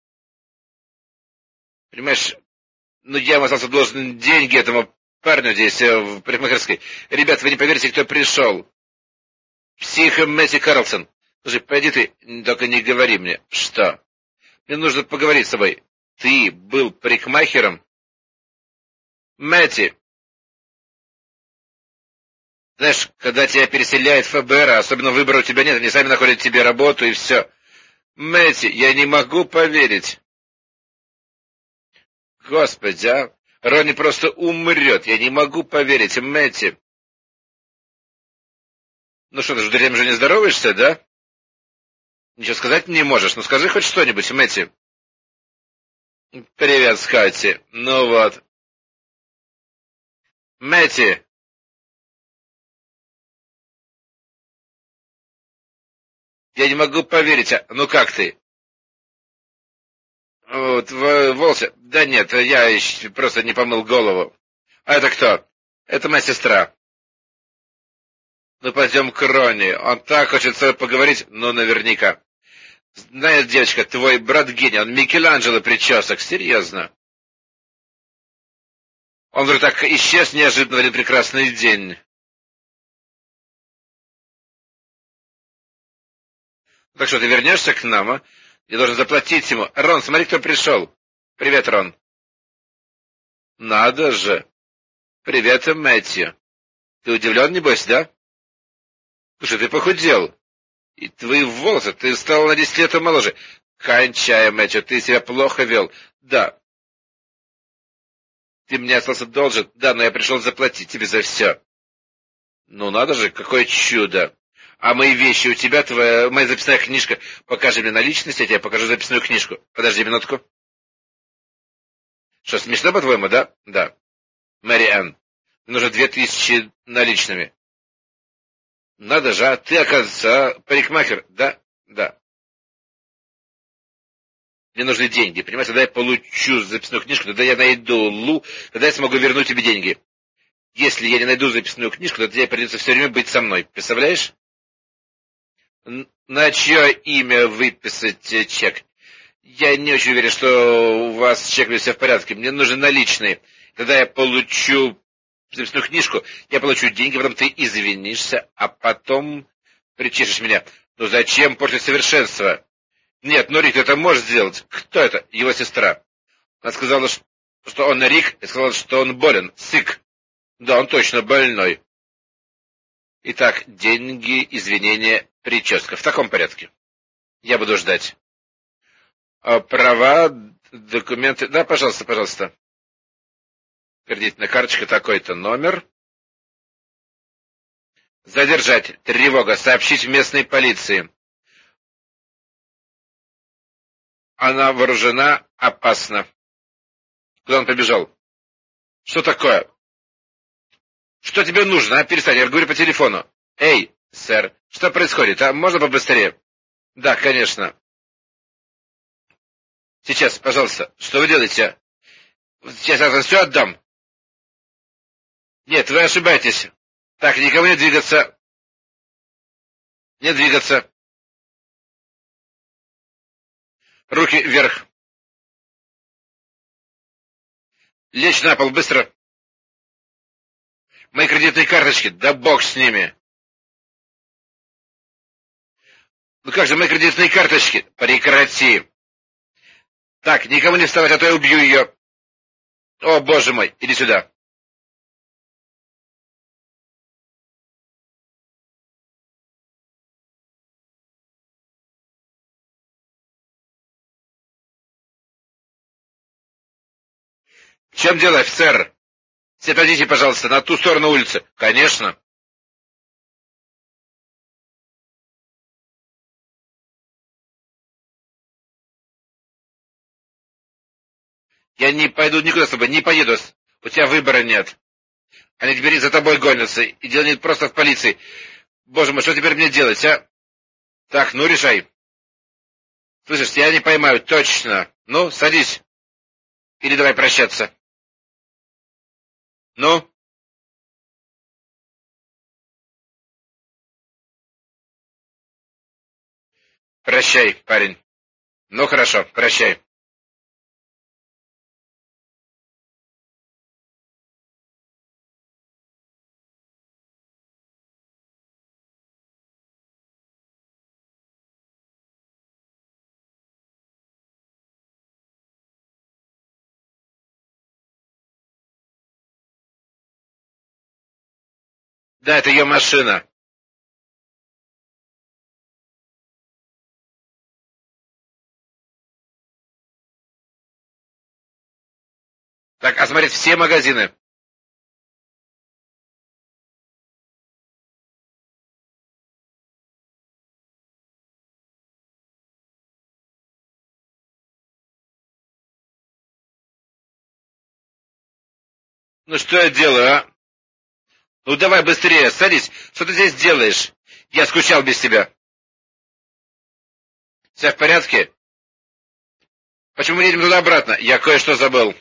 Понимаешь, ну я ему остался должен деньги этому парню здесь, э, в парикмахерской. Ребят, вы не поверите, кто пришел. Псих Мэтти Карлсон. Слушай, пойди ты, только не говори мне. Что? Мне нужно поговорить с тобой. Ты был парикмахером? Мэтти. Знаешь, когда тебя переселяет ФБР, а особенно выбора у тебя нет, они сами находят тебе работу и все. Мэтти, я не могу поверить. Господи, а? Ронни просто умрет. Я не могу поверить, Мэтти. Ну что, ты же дурем же не здороваешься, да? Ничего сказать не можешь. Ну скажи хоть что-нибудь, Мэтти. Привет, Скотти. Ну вот. Мэтти. Я не могу поверить. А... Ну как ты? Вот, волосы. Да нет, я еще просто не помыл голову. А это кто? Это моя сестра. Ну пойдем к Ронни. Он так хочет с тобой поговорить, ну наверняка. Знаешь, девочка, твой брат гений, он Микеланджело причесок, серьезно. Он вдруг так исчез неожиданно в один прекрасный день. Так что, ты вернешься к нам, а? Я должен заплатить ему. Рон, смотри, кто пришел. Привет, Рон. Надо же. Привет, Мэтью. Ты удивлен, небось, да? Слушай, ты похудел. И твои волосы, ты стал на десять лет моложе. Кончай, Мэтью, ты себя плохо вел. Да. Ты мне остался должен. Да, но я пришел заплатить тебе за все. Ну, надо же, какое чудо. А мои вещи у тебя, твоя, моя записная книжка. Покажи мне наличность, я тебе покажу записную книжку. Подожди минутку. Что, смешно, по-твоему, да? Да. Мэри Энн, мне нужно две тысячи наличными. Надо же, а ты, оказывается, парикмахер. Да? Да. Мне нужны деньги, понимаешь? Когда я получу записную книжку, тогда я найду Лу, тогда я смогу вернуть тебе деньги. Если я не найду записную книжку, то тебе придется все время быть со мной. Представляешь? На чье имя выписать чек? Я не очень уверен, что у вас с чеками все в порядке. Мне нужны наличные. Когда я получу записную книжку, я получу деньги, потом ты извинишься, а потом причешешь меня. Ну зачем портить совершенство? Нет, ну Рик это может сделать. Кто это? Его сестра. Она сказала, что он Рик, и сказала, что он болен. Сык. Да, он точно больной. Итак, деньги, извинения, прическа. В таком порядке. Я буду ждать. А права, документы. Да, пожалуйста, пожалуйста. Кредитная карточка, такой-то номер. Задержать. Тревога. Сообщить в местной полиции. Она вооружена, опасна. Куда он побежал? Что такое? Что тебе нужно, а? Перестань, я говорю по телефону. Эй, сэр, что происходит, а? Можно побыстрее? Да, конечно. Сейчас, пожалуйста. Что вы делаете? Сейчас я вам все отдам. Нет, вы ошибаетесь. Так, никому не двигаться. Не двигаться. Руки вверх. Лечь на пол, быстро. Мои кредитные карточки, да бог с ними. Ну как же, мои кредитные карточки? Прекрати. Так, никому не вставать, а то я убью ее. О, боже мой, иди сюда. В чем дело, офицер? Все подойдите, пожалуйста, на ту сторону улицы. Конечно. Я не пойду никуда с тобой, не поеду. У тебя выбора нет. Они теперь за тобой гонятся. И дело не просто в полиции. Боже мой, что теперь мне делать, а? Так, ну решай. Слышишь, тебя не поймают, точно. Ну, садись. Или давай прощаться. Ну? Прощай, парень. Ну, хорошо, прощай. Да, это ее машина. Так, осмотреть все магазины. Ну, что я делаю, а? Ну, давай быстрее, садись. Что ты здесь делаешь? Я скучал без тебя. Все в порядке? Почему мы едем туда-обратно? Я кое-что забыл.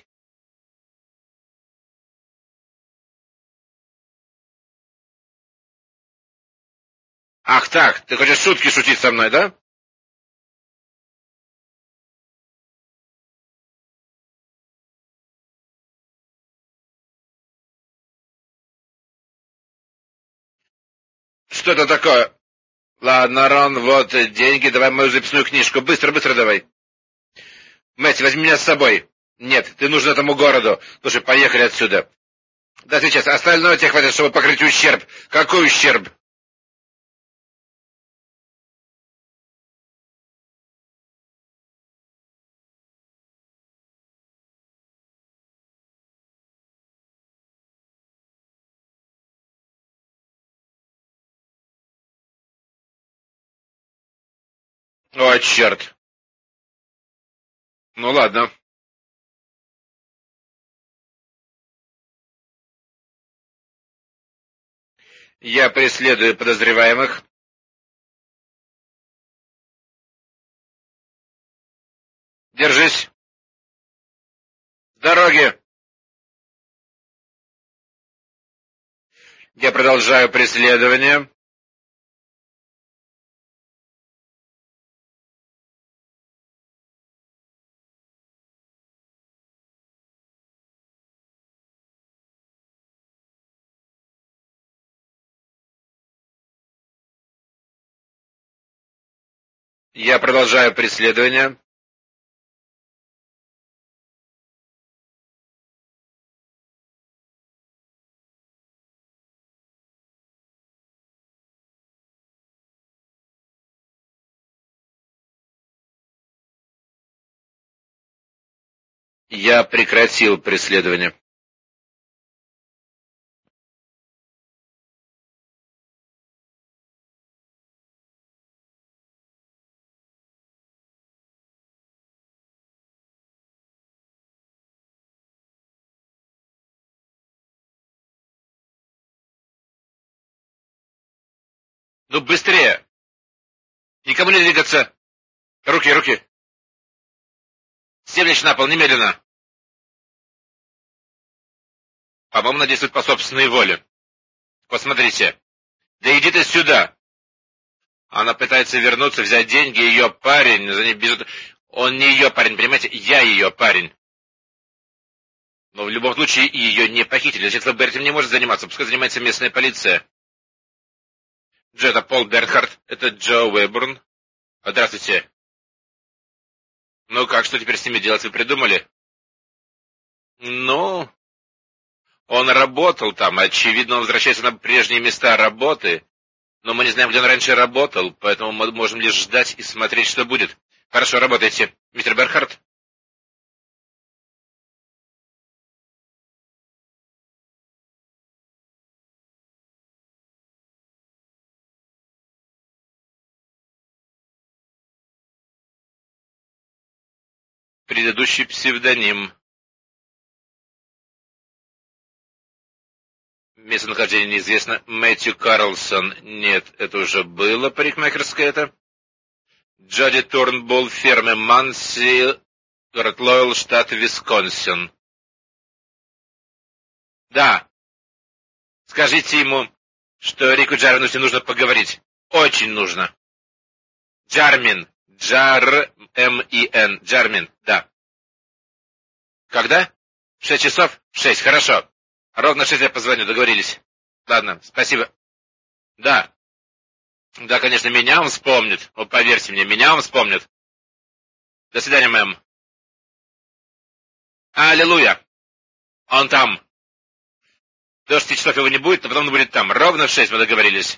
Ах так, ты хочешь шутки шутить со мной, да? Что это такое? Ладно, Рон, вот деньги, давай мою записную книжку. Быстро, быстро давай. Мэтти, возьми меня с собой. Нет, ты нужен этому городу. Слушай, поехали отсюда. Да сейчас, остальное тебе хватит, чтобы покрыть ущерб. Какой ущерб? О, черт. Ну ладно. Я преследую подозреваемых. Держись. С дороги. Я продолжаю преследование. Я продолжаю преследование. Я прекратил преследование. Ну, быстрее! Никому не двигаться! Руки, руки! Семечь на пол, немедленно! По-моему, она действует по собственной воле. Посмотрите. Да иди ты сюда! Она пытается вернуться, взять деньги, ее парень, за ней бежит. Он не ее парень, понимаете? Я ее парень. Но в любом случае ее не похитили. Значит, ФБР этим не может заниматься. Пускай занимается местная полиция. Джо, это Пол Бернхард. Это Джо Уэйбурн. Здравствуйте. Ну как, что теперь с ними делать, вы придумали? Ну, он работал там. Очевидно, он возвращается на прежние места работы. Но мы не знаем, где он раньше работал, поэтому мы можем лишь ждать и смотреть, что будет. Хорошо, работайте, мистер Бернхард. Предыдущий псевдоним. Местонахождение неизвестно. Мэтью Карлсон. Нет, это уже было. Парикмахерская это. Джоди Торнболл, ферма Манси, город Лойл, штат Висконсин. Да. Скажите ему, что Рику Джармину с ним нужно поговорить. Очень нужно. Джармин. Джар, М-И-Н. Джармин, да. Когда? В шесть часов? В шесть, хорошо. Ровно в шесть я позвоню, договорились. Ладно, спасибо. Да. Да, конечно, меня он вспомнит. О, поверьте мне, меня он вспомнит. До свидания, мэм. Аллилуйя. Он там. До шести часов его не будет, но потом он будет там. Ровно в шесть мы договорились.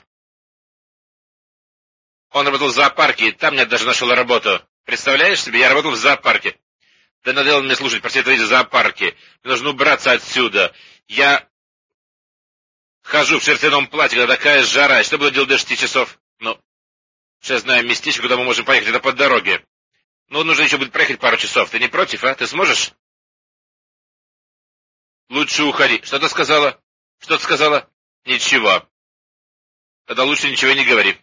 Он работал в зоопарке, и там я даже нашел работу. Представляешь себе, я работал в зоопарке. Да надоело мне слушать про все твои зоопарки. Мне нужно убраться отсюда. Я хожу в шерстяном платье, когда такая жара. Что буду делать до шести часов? Ну, сейчас знаю местечко, куда мы можем поехать. Это по дороге. Ну, нужно еще будет проехать пару часов. Ты не против, а? Ты сможешь? Лучше уходи. Что ты сказала? Что ты сказала? Ничего. Тогда лучше ничего не говори.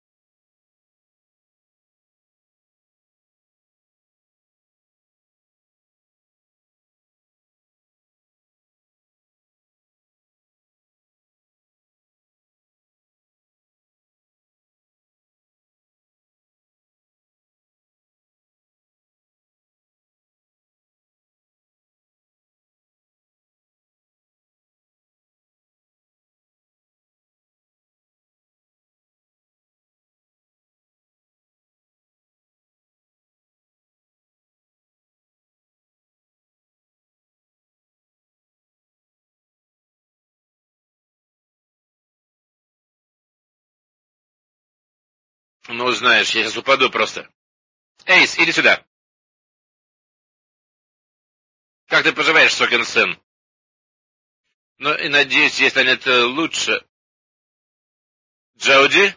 Ну, знаешь, я сейчас упаду просто. Эйс, иди сюда. Как ты поживаешь, сукин сын? Ну, и надеюсь, ей станет лучше. Джоуди?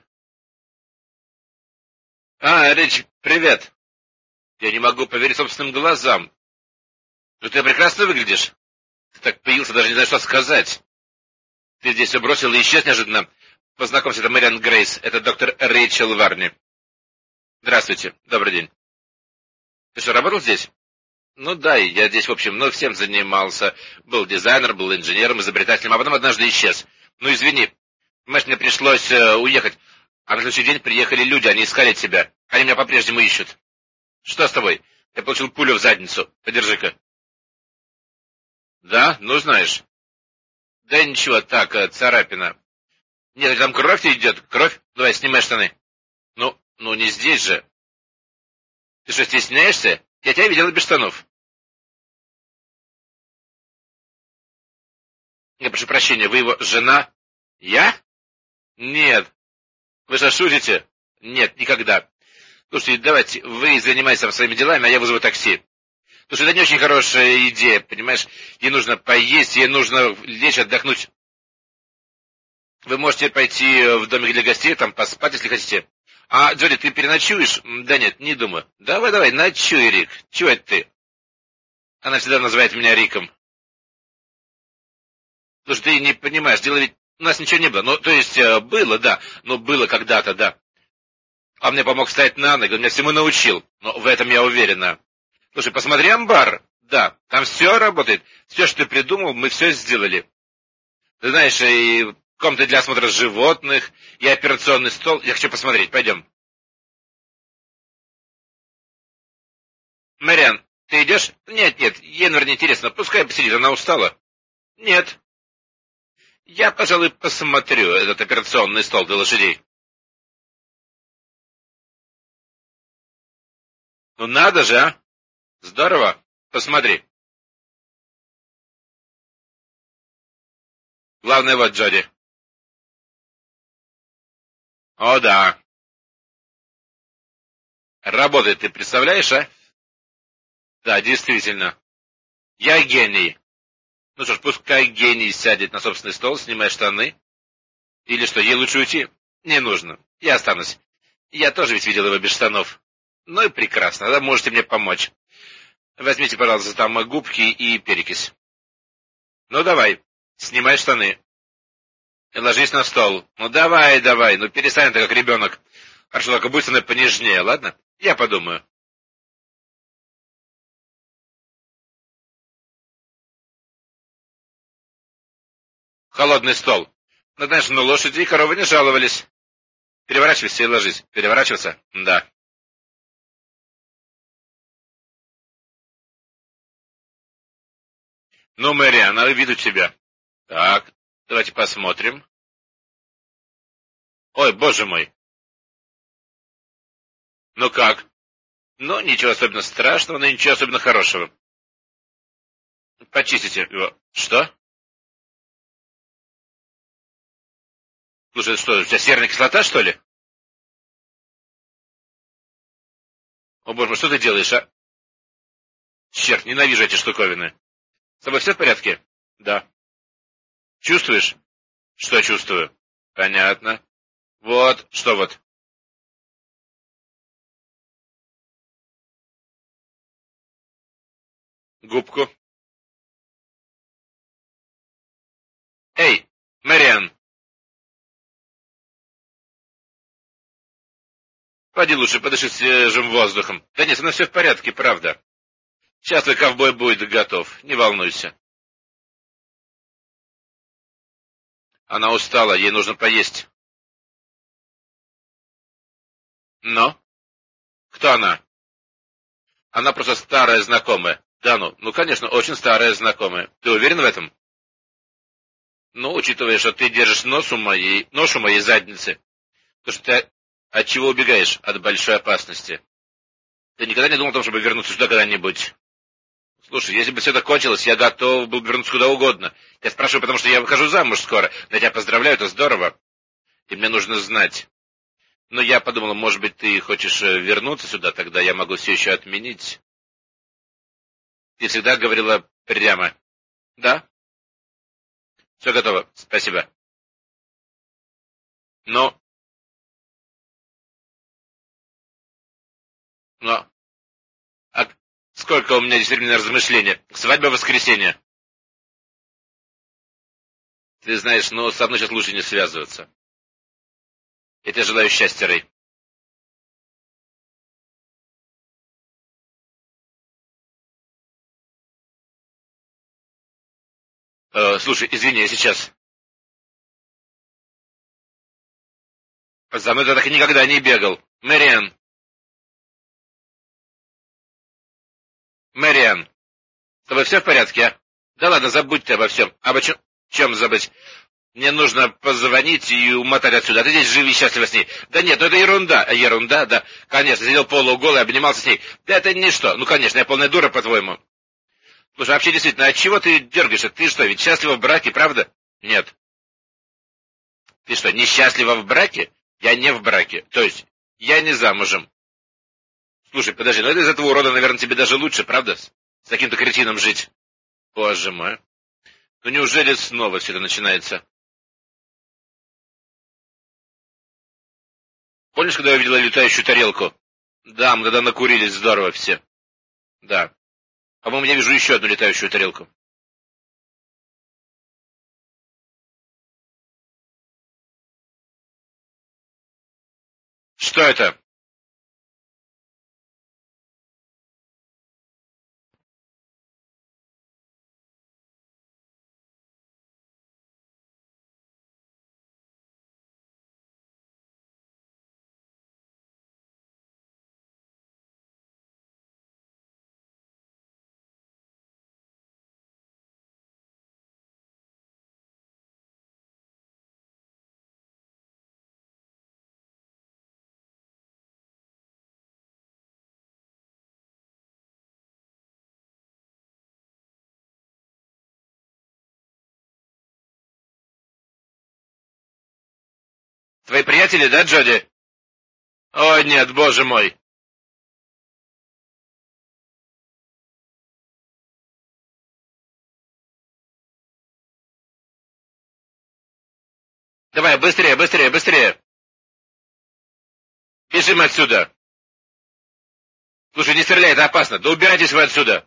А, Рич, привет. Я не могу поверить собственным глазам. Ну, ты прекрасно выглядишь. Ты так появился, даже не знаешь, что сказать. Ты здесь все бросил и исчез неожиданно. Познакомься, это Мэриан Грейс. Это доктор Рэйчел Варни. Здравствуйте. Добрый день. Ты что, работал здесь? Ну да, я здесь, в общем, ну, всем занимался. Был дизайнером, был инженером, изобретателем, а потом однажды исчез. Ну, извини. Понимаешь, мне пришлось э, уехать. А на следующий день приехали люди, они искали тебя. Они меня по-прежнему ищут. Что с тобой? Я получил пулю в задницу. Подержи-ка. Да? Ну, знаешь. Да ничего, так, э, царапина. Нет, там кровь идет. Кровь? Давай, снимай штаны. Ну, ну не здесь же. Ты что, стесняешься? Я тебя видел без штанов. Я прошу прощения, вы его жена? Я? Нет. Вы что, шутите? Нет, никогда. Слушайте, давайте, вы занимайтесь своими делами, а я вызову такси. Слушай, это не очень хорошая идея, понимаешь? Ей нужно поесть, ей нужно лечь, отдохнуть. Вы можете пойти в домик для гостей, там поспать, если хотите. А, Джоди, ты переночуешь? Да нет, не думаю. Давай, давай, ночуй, Рик. Чего это ты? Она всегда называет меня Риком. Слушай, ты не понимаешь, дело ведь... У нас ничего не было. Ну, то есть, было, да. Но было когда-то, да. Он мне помог встать на ноги, он меня всему научил. Но в этом я уверена. Слушай, посмотри амбар. Да, там все работает. Все, что ты придумал, мы все сделали. Ты знаешь, и комната для осмотра животных, и операционный стол. Я хочу посмотреть, пойдем. Мэриан, Ты идешь? Нет, нет, ей, наверное, интересно. Пускай посидит, она устала. Нет. Я, пожалуй, посмотрю этот операционный стол для лошадей. Ну надо же, а? Здорово. Посмотри. Главное вот, Джоди. О, да. Работает, ты представляешь, а? Да, действительно. Я гений. Ну что ж, пускай гений сядет на собственный стол, снимай штаны. Или что, ей лучше уйти? Не нужно. Я останусь. Я тоже ведь видел его без штанов. Ну и прекрасно, тогда можете мне помочь. Возьмите, пожалуйста, там губки и перекись. Ну давай, снимай штаны. И ложись на стол. Ну давай, давай, ну перестань ты как ребенок. Хорошо, только будь со мной понежнее, ладно? Я подумаю. Холодный стол. Ну, знаешь, ну лошади и коровы не жаловались. Переворачивайся и ложись. Переворачиваться? Да. Ну, Мэри, она вид у тебя. Так, давайте посмотрим. Ой, боже мой. Ну как? Ну, ничего особенно страшного, но ничего особенно хорошего. Почистите его. Что? Слушай, что, у тебя серная кислота, что ли? О, боже мой, что ты делаешь, а? Черт, ненавижу эти штуковины. С тобой все в порядке? Да. Чувствуешь? Что чувствую? Понятно. Вот, что вот? Губку. Эй, Мэриан, пойди лучше подыши свежим воздухом. Да нет, у нас все в порядке, правда. Сейчас твой ковбой будет готов, не волнуйся. Она устала, ей нужно поесть. Но? Кто она? Она просто старая знакомая. Да ну, ну конечно, очень старая знакомая. Ты уверен в этом? Ну, учитывая, что ты держишь нос у моей, нож у моей задницы, то что ты от чего убегаешь? От большой опасности. Ты никогда не думал о том, чтобы вернуться сюда когда-нибудь? Слушай, если бы все это кончилось, я готов был бы вернуться куда угодно. Я спрашиваю, потому что я выхожу замуж скоро. Я тебя поздравляю, это здорово. И мне нужно знать. Но я подумал, может быть, ты хочешь э, вернуться сюда, тогда я могу все еще отменить. Ты всегда говорила прямо. Да? Все готово. Спасибо. Но, но, а сколько у меня здесь времени на размышления? Свадьба в воскресенье. Ты знаешь, ну, со мной сейчас лучше не связываться. Я тебе желаю счастья, Рэй. Э, слушай, извини, я сейчас. За мной ты так и никогда не бегал. Мэриан, Мэриан, с тобой все в порядке, а? Да ладно, забудь ты обо всем. Обо чем, чем забыть? Мне нужно позвонить и умотать отсюда. А ты здесь живи счастливо с ней. Да нет, ну это ерунда. А ерунда, да. Конечно, сидел полуголый, обнимался с ней. Да это ничто. Ну, конечно, я полная дура, по-твоему. Слушай, вообще действительно, от чего ты дергаешься? Ты что, ведь счастлива в браке, правда? Нет. Ты что, несчастлива в браке? Я не в браке. То есть, я не замужем. Слушай, подожди, ну это из этого урода, наверное, тебе даже лучше, правда? С таким-то кретином жить. Боже мой. Ну неужели снова все это начинается? Помнишь, когда я видела летающую тарелку? Да, мы тогда накурились здорово все. Да. По-моему, я вижу еще одну летающую тарелку. Что это? Твои приятели, да, Джоди? О, нет, боже мой. Давай, быстрее, быстрее, быстрее. Бежим отсюда. Слушай, не стреляй, это опасно. Да убирайтесь вы отсюда.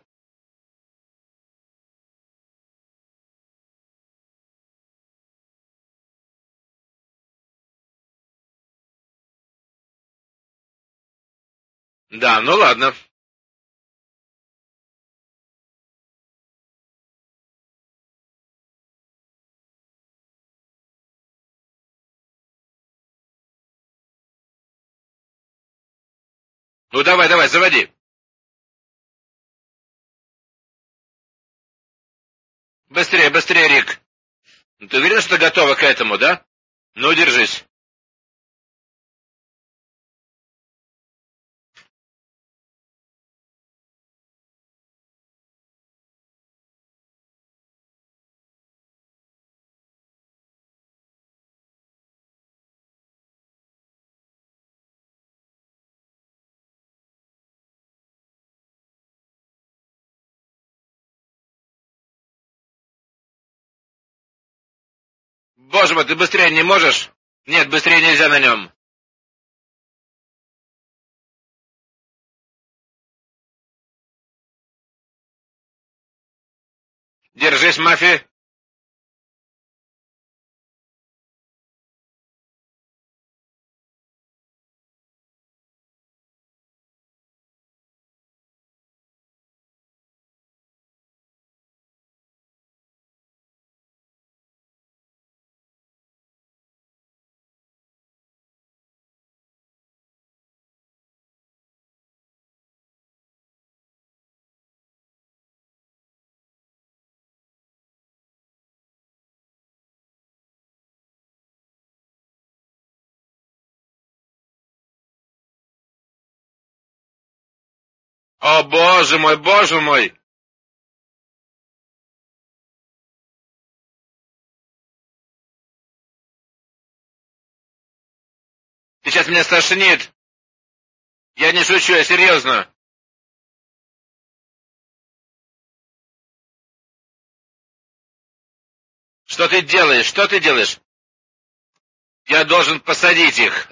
Да, ну ладно. Ну давай, давай, заводи. Быстрее, быстрее, Рик. Ну, ты уверен, что ты готова к этому, да? Ну, держись. Боже мой, ты быстрее не можешь? Нет, быстрее нельзя на нем. Держись, Мафи. О, боже мой, боже мой. Сейчас меня стошнит. Я не шучу, я серьезно. Что ты делаешь? Что ты делаешь? Я должен посадить их.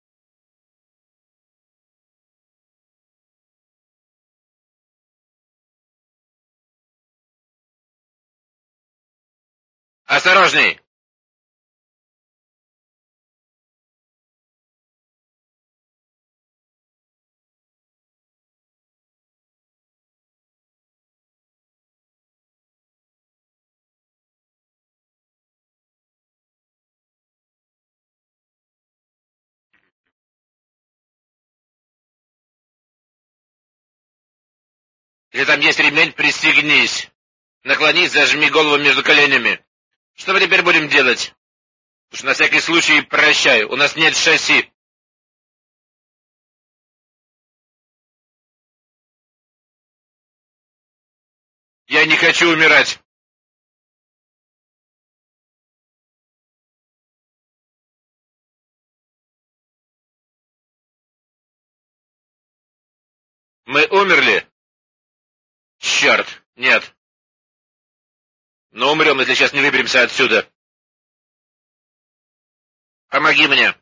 Осторожней. Если там есть ремень, пристегнись. Наклонись, зажми голову между коленями. Что мы теперь будем делать? Уж на всякий случай прощай, у нас нет шасси. Я не хочу умирать. Мы умерли? Черт, нет. Но умрем, если сейчас не выберемся отсюда. Помоги мне.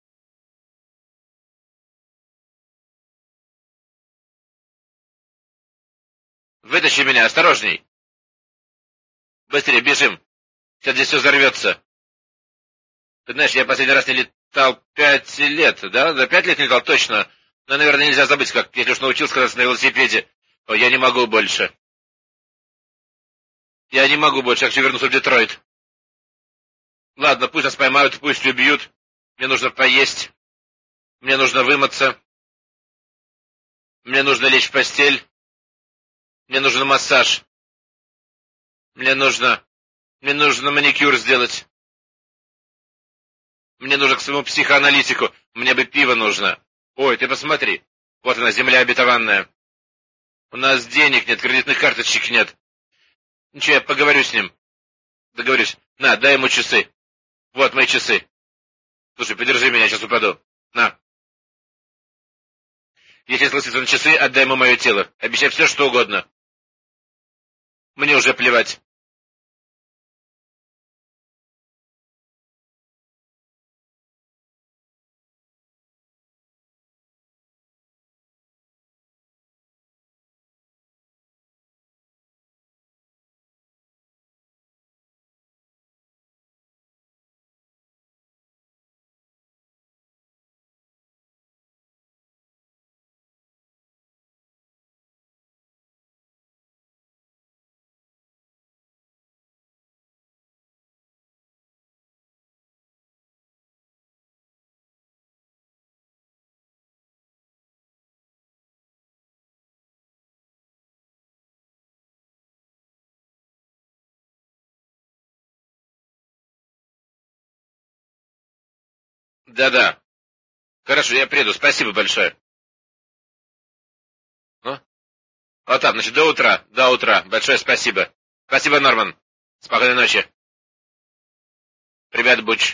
Вытащи меня, осторожней. Быстрее, бежим. Сейчас здесь все взорвется. Ты знаешь, я последний раз не летал пять лет, да? Да, пять лет не летал, точно. Но, наверное, нельзя забыть, как, если уж научился кататься на велосипеде. О, я не могу больше. Я не могу больше, я хочу вернуться в Детройт. Ладно, пусть нас поймают, пусть убьют. Мне нужно поесть. Мне нужно вымыться. Мне нужно лечь в постель. Мне нужен массаж. Мне нужно... Мне нужно маникюр сделать. Мне нужно к своему психоаналитику. Мне бы пиво нужно. Ой, ты посмотри. Вот она, земля обетованная. У нас денег нет, кредитных карточек нет. Ничего, я поговорю с ним. Договорюсь. На, дай ему часы. Вот мои часы. Слушай, подержи меня, сейчас упаду. На. Если согласится на часы, отдай ему мое тело. Обещай все, что угодно. Мне уже плевать. Да-да. Хорошо, я приеду. Спасибо большое. Ну? Вот так, значит, до утра. До утра. Большое спасибо. Спасибо, Норман. Спокойной ночи. Привет, Буч.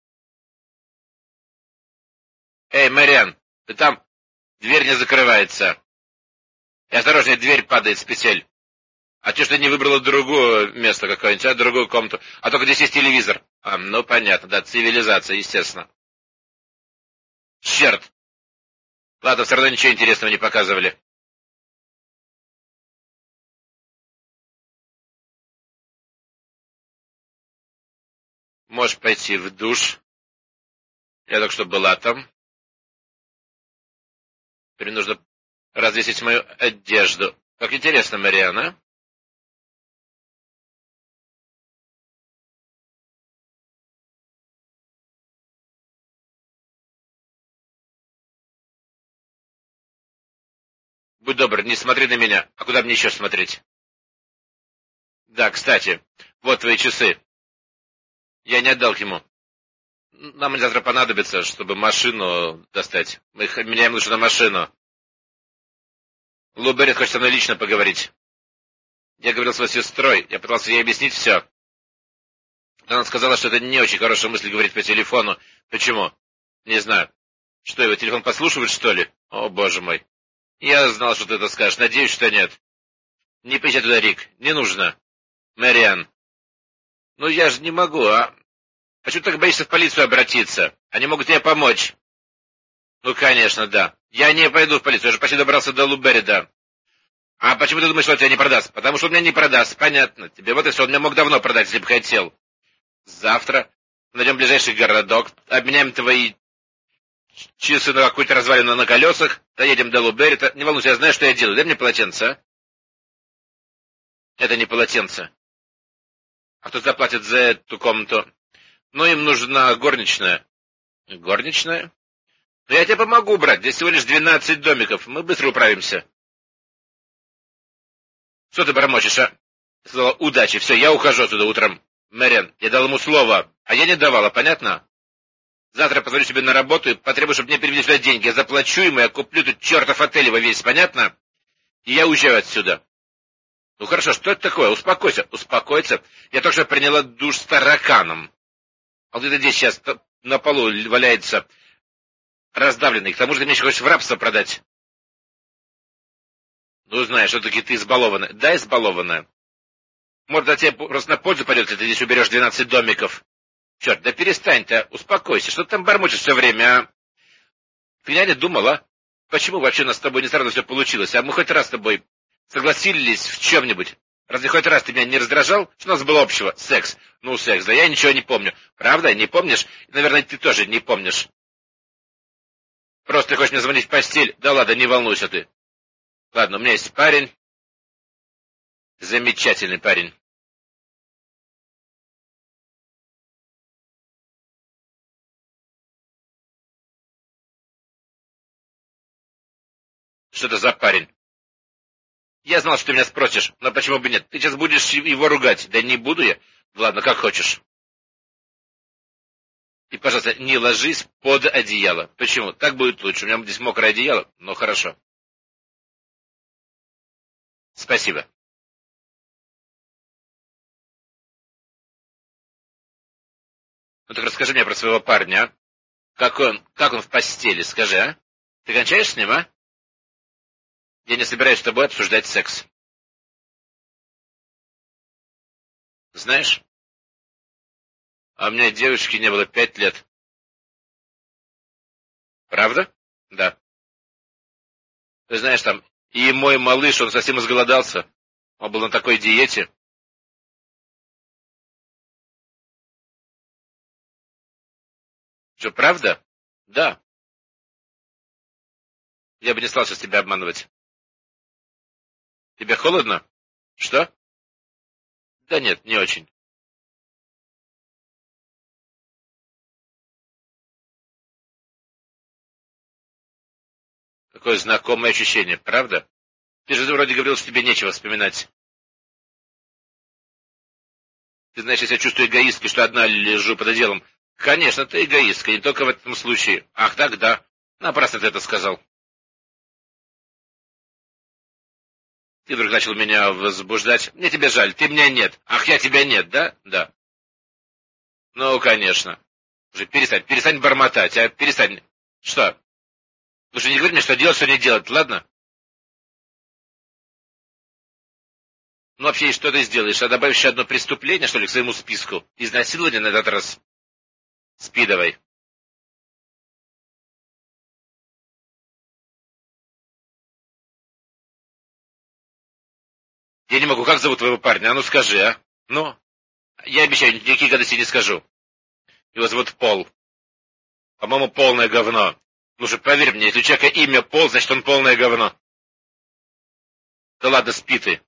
Эй, Мэриан, ты там? Дверь не закрывается. И осторожнее, дверь падает с петель. А че ж ты не выбрала другое место какое-нибудь, а другую комнату? А только здесь есть телевизор. А, ну понятно, да, цивилизация, естественно. Черт! Ладно, все равно ничего интересного не показывали. Можешь пойти в душ. Я только что была там. Теперь нужно развесить мою одежду. Как интересно, Мариана. Будь добр, не смотри на меня. А куда мне еще смотреть? Да, кстати, вот твои часы. Я не отдал ему. Нам они завтра понадобится, чтобы машину достать. Мы их меняем лучше на машину. Лу Беррит хочет со мной лично поговорить. Я говорил с своей сестрой, я пытался ей объяснить все. Она сказала, что это не очень хорошая мысль говорить по телефону. Почему? Не знаю. Что, его телефон подслушивает, что ли? О, боже мой. Я знал, что ты это скажешь. Надеюсь, что нет. Не поезжай туда, Рик. Не нужно. Мэриан. Ну, я же не могу, а... Почему ты так боишься в полицию обратиться? Они могут тебе помочь. Ну, конечно, да. Я не пойду в полицию, я же почти добрался до Луберида. А почему ты думаешь, что он тебя не продаст? Потому что он меня не продаст, понятно. Тебе вот и все, он меня мог давно продать, если бы хотел. Завтра найдем ближайший городок, обменяем твои часы на какую-то развалину на колесах, доедем до Луберита. Не волнуйся, я знаю, что я делаю. Дай мне полотенце, а? Это не полотенце. А кто заплатит за эту комнату? Ну, им нужна горничная. Горничная? Ну, я тебе помогу, брат. Здесь всего лишь двенадцать домиков. Мы быстро управимся. Что ты бормочешь, а? Сказала, удачи. Все, я ухожу отсюда утром. Мэриан, я дал ему слово, а я не давала, понятно? Завтра позвоню тебе на работу и потребую, чтобы мне перевели сюда деньги. Я заплачу ему, я куплю тут чертов отель во весь, понятно? И я уезжаю отсюда. Ну хорошо, что это такое? Успокойся. Успокойся. Я только что приняла душ с тараканом. А вот это здесь сейчас на полу валяется раздавленный. К тому же ты мне еще хочешь в рабство продать. Ну, знаешь, все-таки ты избалованная. Да, избалованная. Может, от тебе просто на пользу пойдет, если ты здесь уберешь двенадцать домиков. Черт, да перестань ты, а. Успокойся. Что ты там бормочешь все время, а? Ты не думала? Почему вообще у нас с тобой не сразу все получилось? А мы хоть раз с тобой согласились в чем-нибудь? Разве хоть раз ты меня не раздражал? Что у нас было общего? Секс. Ну, секс, да я ничего не помню. Правда, не помнишь? И, наверное, ты тоже не помнишь. Просто ты хочешь мне звонить в постель? Да ладно, не волнуйся ты. Ладно, у меня есть парень. Замечательный парень. Что это за парень? Я знал, что ты меня спросишь, но почему бы нет? Ты сейчас будешь его ругать. Да не буду я. Ладно, как хочешь. И, пожалуйста, не ложись под одеяло. Почему? Так будет лучше. У меня здесь мокрое одеяло, но хорошо. Спасибо. Ну так расскажи мне про своего парня, а? Как он, как он в постели, скажи, а? Ты кончаешь с ним, а? Я не собираюсь с тобой обсуждать секс. Знаешь, а у меня девочки не было пять лет. Правда? Да. Ты знаешь, там, и мой малыш, он совсем изголодался. Он был на такой диете. Что, правда? Да. Я бы не стал сейчас тебя обманывать. Тебе холодно? Что? Да нет, не очень. Какое знакомое ощущение, правда? Ты же вроде говорил, что тебе нечего вспоминать. Ты знаешь, я себя чувствую эгоисткой, что одна лежу под одеялом. Конечно, ты эгоистка, не только в этом случае. Ах, так, да. Напрасно ты это сказал. Ты вдруг начал меня возбуждать. Мне тебя жаль, ты меня нет. Ах, я тебя нет, да? Да. Ну, конечно. Уже перестань, перестань бормотать, а перестань. Что? Вы же не говорите мне, что делать, что не делать, ладно? Ну, вообще, и что ты сделаешь? А добавишь еще одно преступление, что ли, к своему списку? Изнасилование на этот раз? Спи давай. Я не могу. Как зовут твоего парня? А ну скажи, а? Ну? Я обещаю, никакие гадости не скажу. Его зовут Пол. По-моему, полное говно. Ну же, поверь мне, если у человека имя Пол, значит он полное говно. Да ладно, спи ты.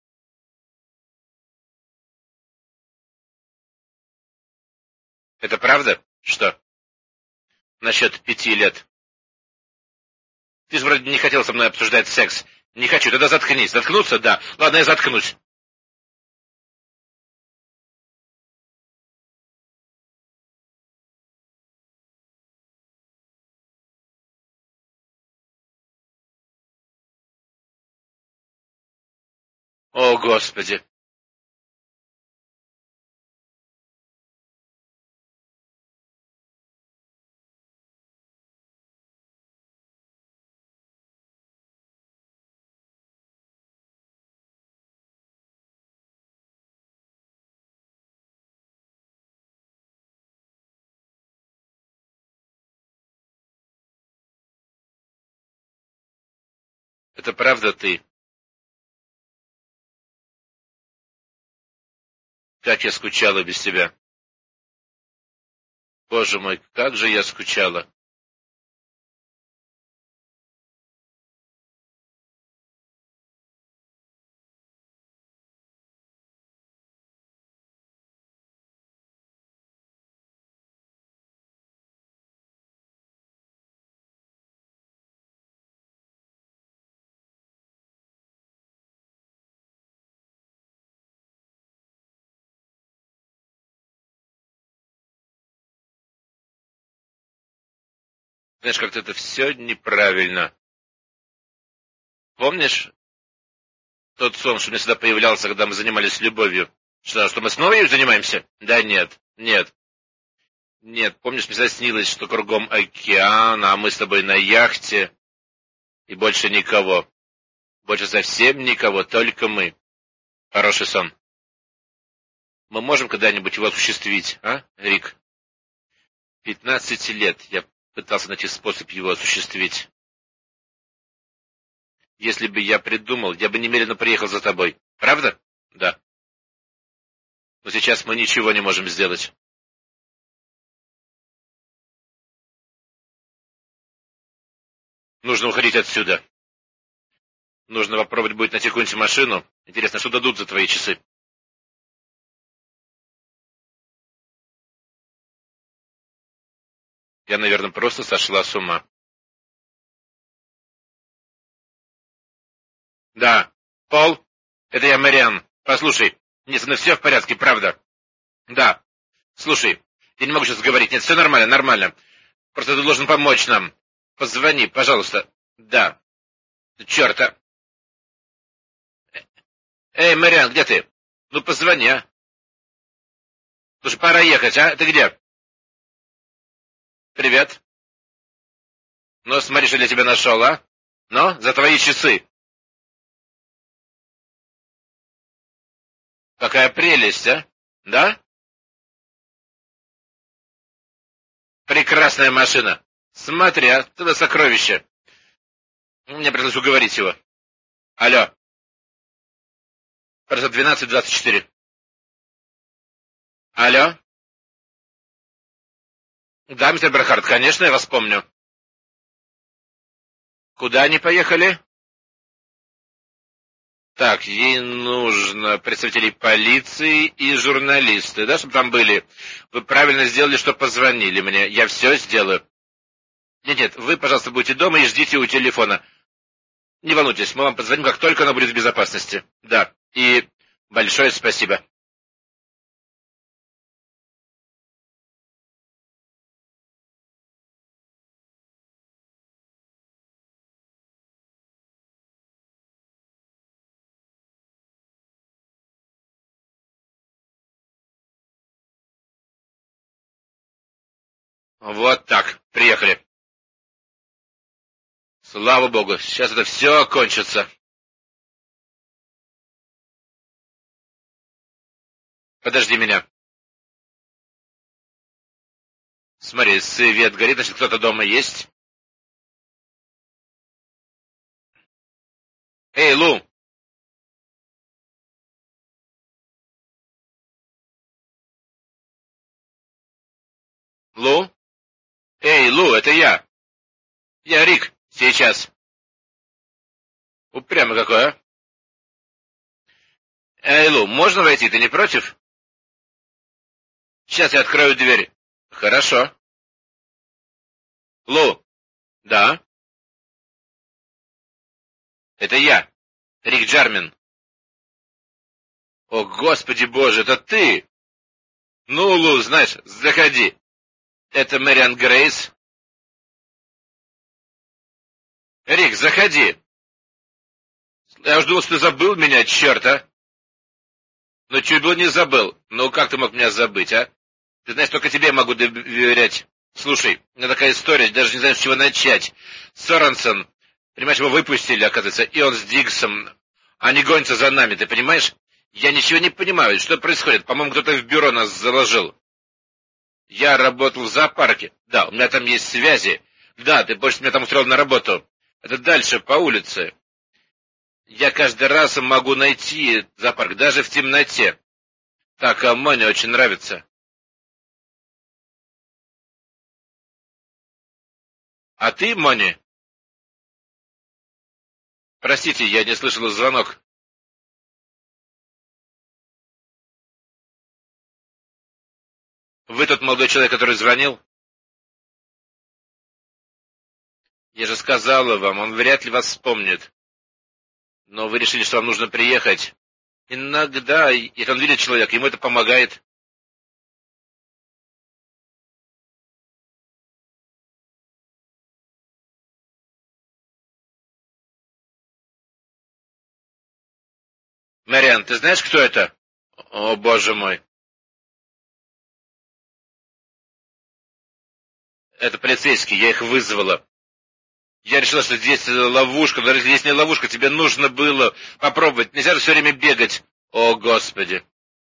Это правда? Что? Насчет пяти лет. Ты же вроде не хотел со мной обсуждать секс. Не хочу, тогда заткнись. Заткнуться? Да. Ладно, я заткнусь. О, Господи. Это правда ты? Как я скучала без тебя. Боже мой, как же я скучала. Знаешь, как-то это все неправильно. Помнишь тот сон, что мне всегда появлялся, когда мы занимались любовью? Что, что мы снова ею занимаемся? Да нет, нет. Нет, помнишь, мне всегда снилось, что кругом океан, а мы с тобой на яхте, и больше никого. Больше совсем никого, только мы. Хороший сон. Мы можем когда-нибудь его осуществить, а, Рик? Пятнадцать лет я пытался найти способ его осуществить. Если бы я придумал, я бы немедленно приехал за тобой. Правда? Да. Но сейчас мы ничего не можем сделать. Нужно уходить отсюда. Нужно попробовать будет найти какую-нибудь машину. Интересно, что дадут за твои часы? Я, наверное, просто сошла с ума. Да. Пол, это я, Мэриан. Послушай, мне со мной все в порядке, правда? Да. Слушай, я не могу сейчас говорить. Нет, все нормально, нормально. Просто ты должен помочь нам. Позвони, пожалуйста. Да. Черт, а. Эй, Мэриан, где ты? Ну, позвони, а. Слушай, пора ехать, а? Ты где? Привет. Ну, смотри, что для тебя нашел, а? Ну, за твои часы. Какая прелесть, а? Да? Прекрасная машина. Смотри, а, это сокровище. Мне пришлось уговорить его. Алло. Просто двенадцать двадцать четыре. Алло. Да, мистер Берхард, конечно, я вас помню. Куда они поехали? Так, ей нужно представителей полиции и журналисты, да, чтобы там были. Вы правильно сделали, что позвонили мне. Я все сделаю. Нет-нет, вы, пожалуйста, будьте дома и ждите у телефона. Не волнуйтесь, мы вам позвоним, как только она будет в безопасности. Да, и большое спасибо. Вот так, приехали. Слава богу, сейчас это все окончится. Подожди меня. Смотри, свет горит, значит, кто-то дома есть. Эй, Лу! Лу? Эй, Лу, это я. Я Рик. Сейчас. Упрямо какой, а? Эй, Лу, можно войти? Ты не против? Сейчас я открою дверь. Хорошо. Лу? Да? Это я. Рик Джармин. О, Господи Боже, это ты! Ну, Лу, знаешь, заходи. Это Мэриан Грейс. Рик, заходи. Я уж думал, что ты забыл меня, черт, а? Ну, чуть было не забыл. Ну, как ты мог меня забыть, а? Ты знаешь, только тебе могу доверять. Слушай, у меня такая история, даже не знаю, с чего начать. Соренсон, понимаешь, его выпустили, оказывается, и он с Диксом. Они гонятся за нами, ты понимаешь? Я ничего не понимаю, что происходит. По-моему, кто-то в бюро нас заложил. Я работал в зоопарке. Да, у меня там есть связи. Да, ты больше меня там устроил на работу. Это дальше, по улице. Я каждый раз могу найти зоопарк, даже в темноте. Так, а Моне очень нравится. А ты, Мони? Простите, я не слышал звонок. Вы тот молодой человек, который звонил? Я же сказала вам, он вряд ли вас вспомнит. Но вы решили, что вам нужно приехать. Иногда, если он видит человека, ему это помогает. Мэриан, ты знаешь, кто это? О, боже мой. Это полицейские, я их вызвала. Я решила, что здесь ловушка, но даже здесь не ловушка, тебе нужно было попробовать. Нельзя же все время бегать. О, Господи.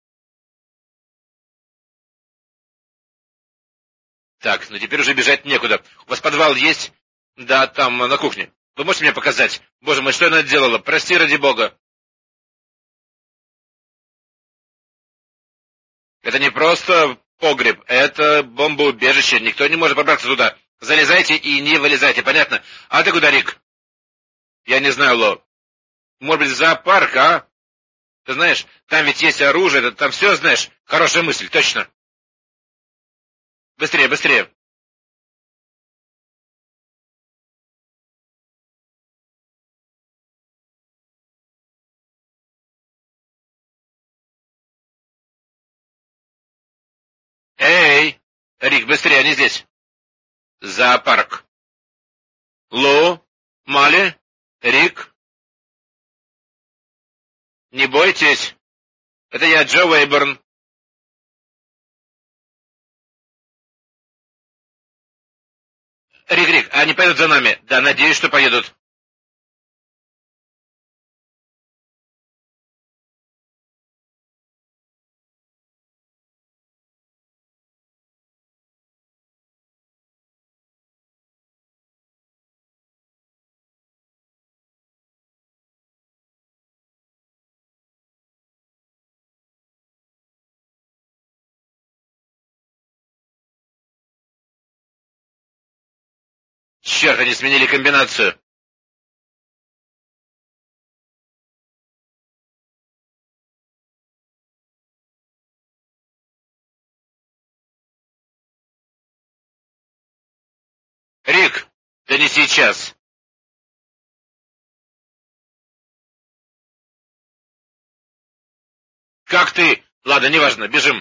Так, ну теперь уже бежать некуда. У вас подвал есть? Да, там, на кухне. Вы можете мне показать? Боже мой, что она делала? Прости, ради бога. Это не просто погреб, это бомбоубежище. Никто не может пробраться туда. Залезайте и не вылезайте, понятно? А ты куда, Рик? Я не знаю, Ло. Может быть, зоопарк, а? Ты знаешь, там ведь есть оружие, там все знаешь. Хорошая мысль, точно. Быстрее, быстрее. Эй! Рик, быстрее, они здесь. Зоопарк. Ло? Мали? Рик? Не бойтесь. Это я, Джо Уэйборн. Рик, Рик, они поедут за нами. Да, надеюсь, что поедут. Черт, они сменили комбинацию. Рик, да не сейчас. Как ты? Ладно, неважно, бежим.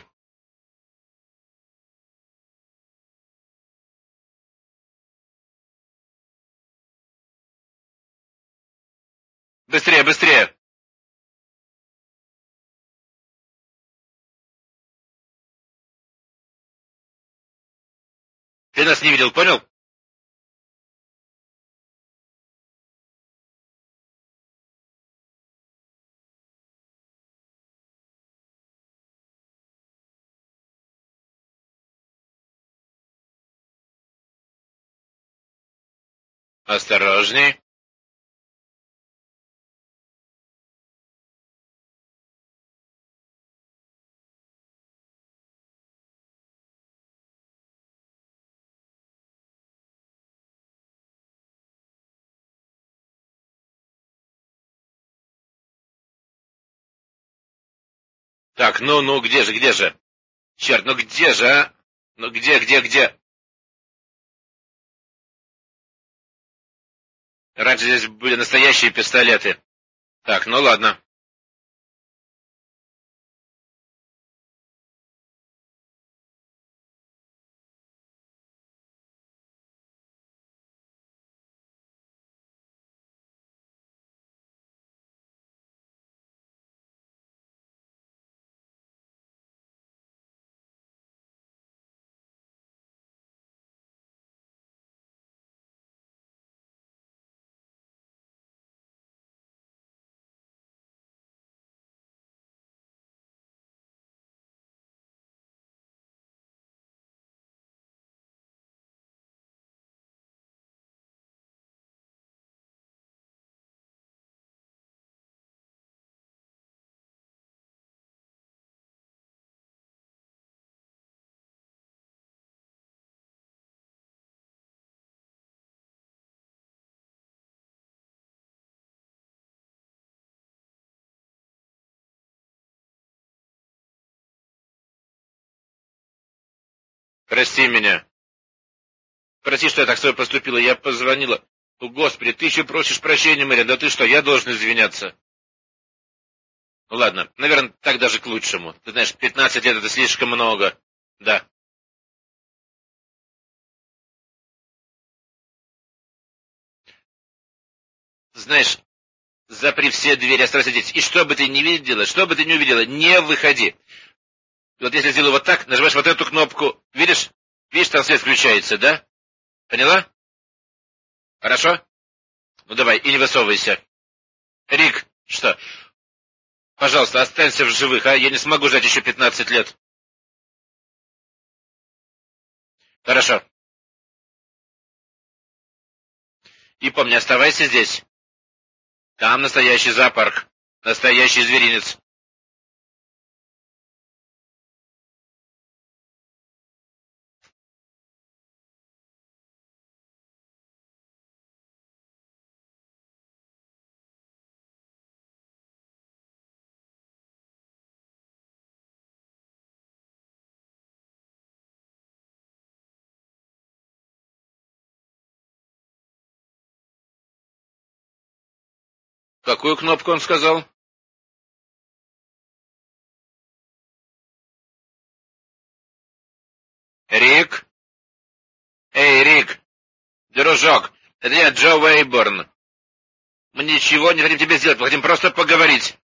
Быстрее, быстрее. Ты нас не видел, понял? Осторожней. Так, ну, ну, где же, где же? Черт, ну где же, а? Ну где, где, где? Раньше здесь были настоящие пистолеты. Так, ну ладно. Прости меня. Прости, что я так с тобой поступила. Я позвонила. О, Господи, ты еще просишь прощения, Мэри. Да ты что, я должен извиняться. Ну ладно, наверное, так даже к лучшему. Ты знаешь, пятнадцать лет — это слишком много. Да. Знаешь, запри все двери, оставайся здесь. И что бы ты ни видела, что бы ты ни увидела, не выходи. И вот если сделаю вот так, нажимаешь вот эту кнопку. Видишь? Видишь, там свет включается, да? Поняла? Хорошо? Ну давай, и не высовывайся. Рик, что? Пожалуйста, останься в живых, а? Я не смогу ждать еще пятнадцать лет. Хорошо. И помни, оставайся здесь. Там настоящий зоопарк. Настоящий зверинец. Какую кнопку он сказал? Рик? Эй, Рик! Дружок! Это я, Джо Уэйборн. Мы ничего не хотим тебе сделать, мы хотим просто поговорить.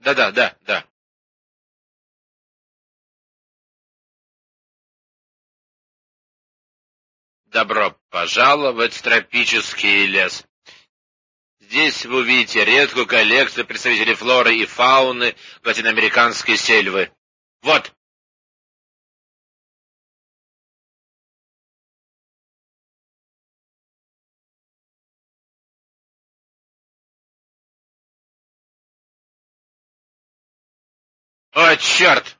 Да-да, да, да. Добро пожаловать в тропический лес. Здесь вы увидите редкую коллекцию представителей флоры и фауны латиноамериканской сельвы. Вот. О, черт!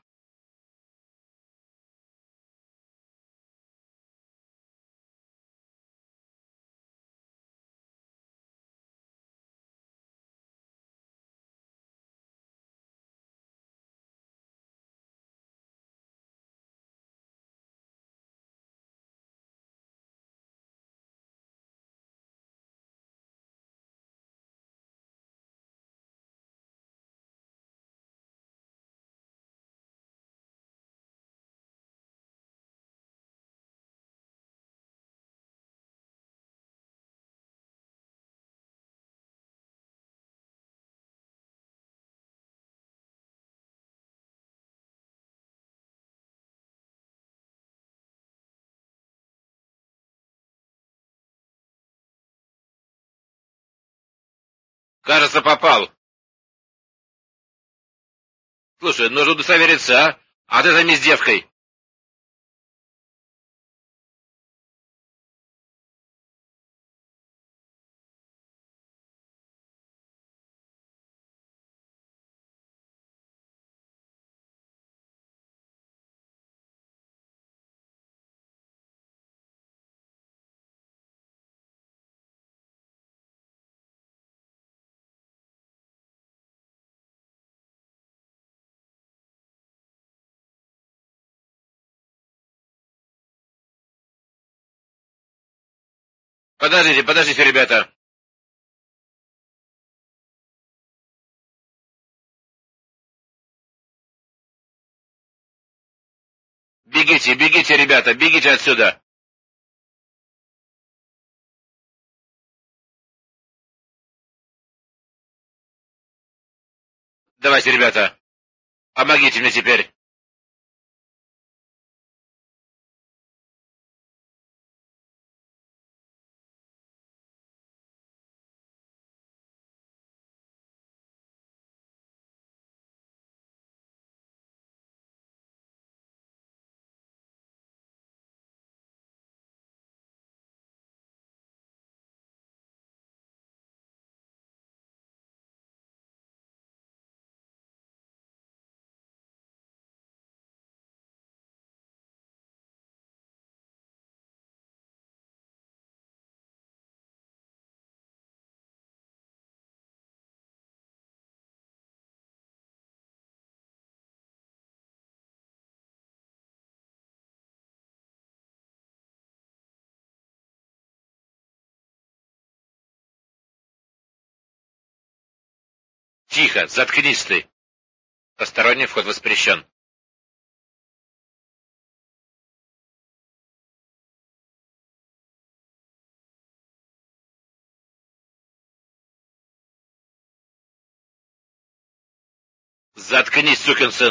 Кажется, попал. Слушай, нужно удостовериться, а? А ты займись девкой. Подождите, подождите, ребята. Бегите, бегите, ребята, бегите отсюда. Давайте, ребята, помогите мне теперь. Тихо, заткнись ты. Посторонний вход воспрещен. Заткнись, сукин сын.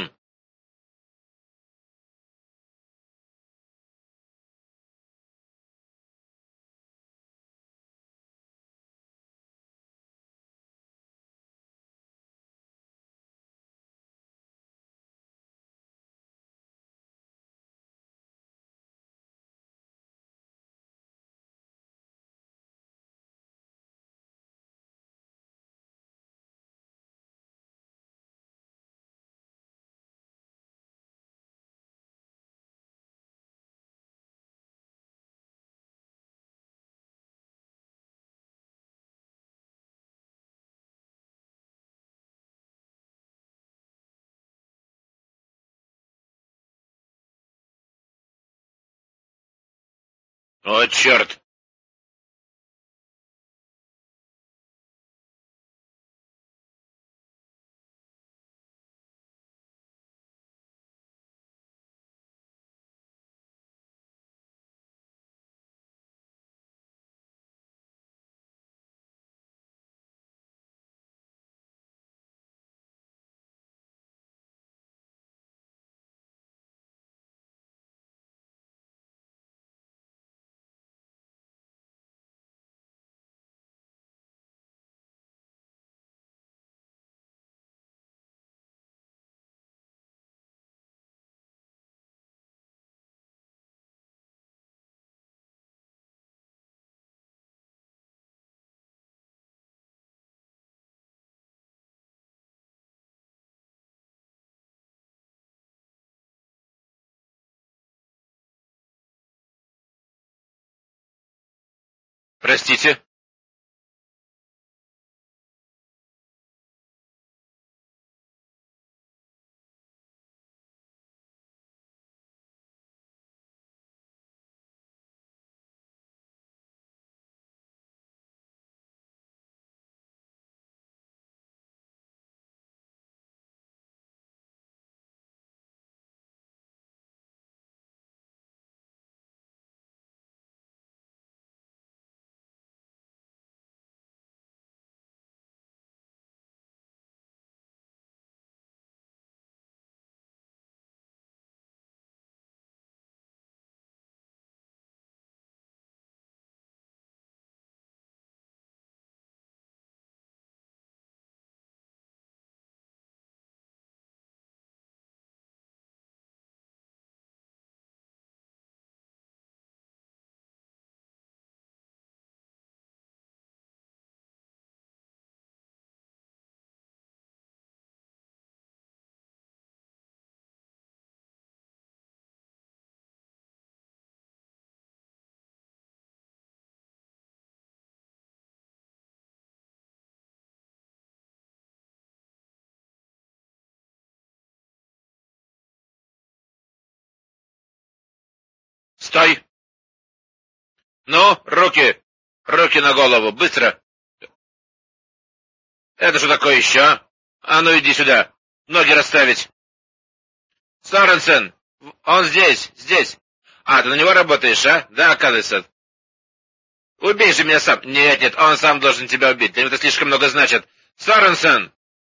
О, черт. Простите? Стой! Ну, руки! Руки на голову, быстро! Это что такое еще? А ну иди сюда! Ноги расставить! Соренсен! Он здесь, здесь! А, ты на него работаешь, а? Да, оказывается. Убей же меня сам! Нет, нет, он сам должен тебя убить. Для него это слишком много значит. Соренсен!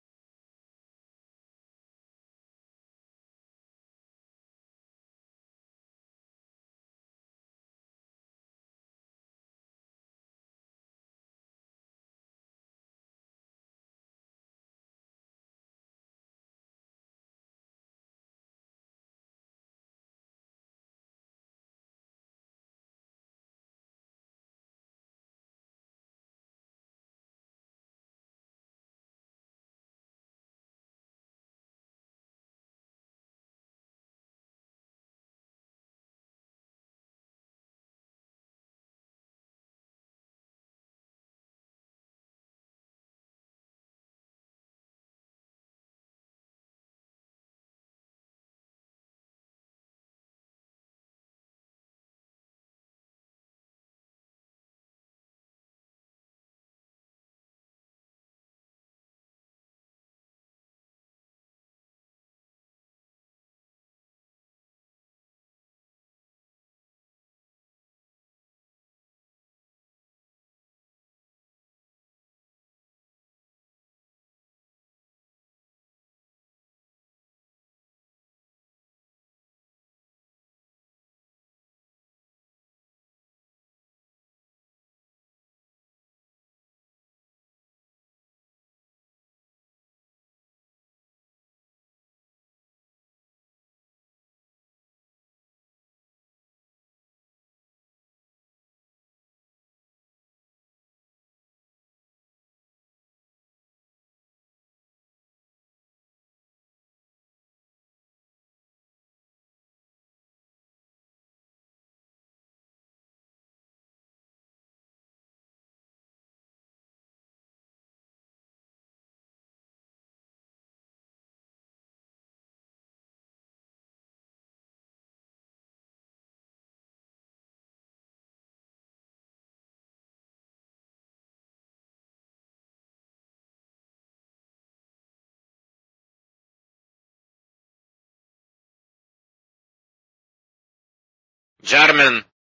Джармен!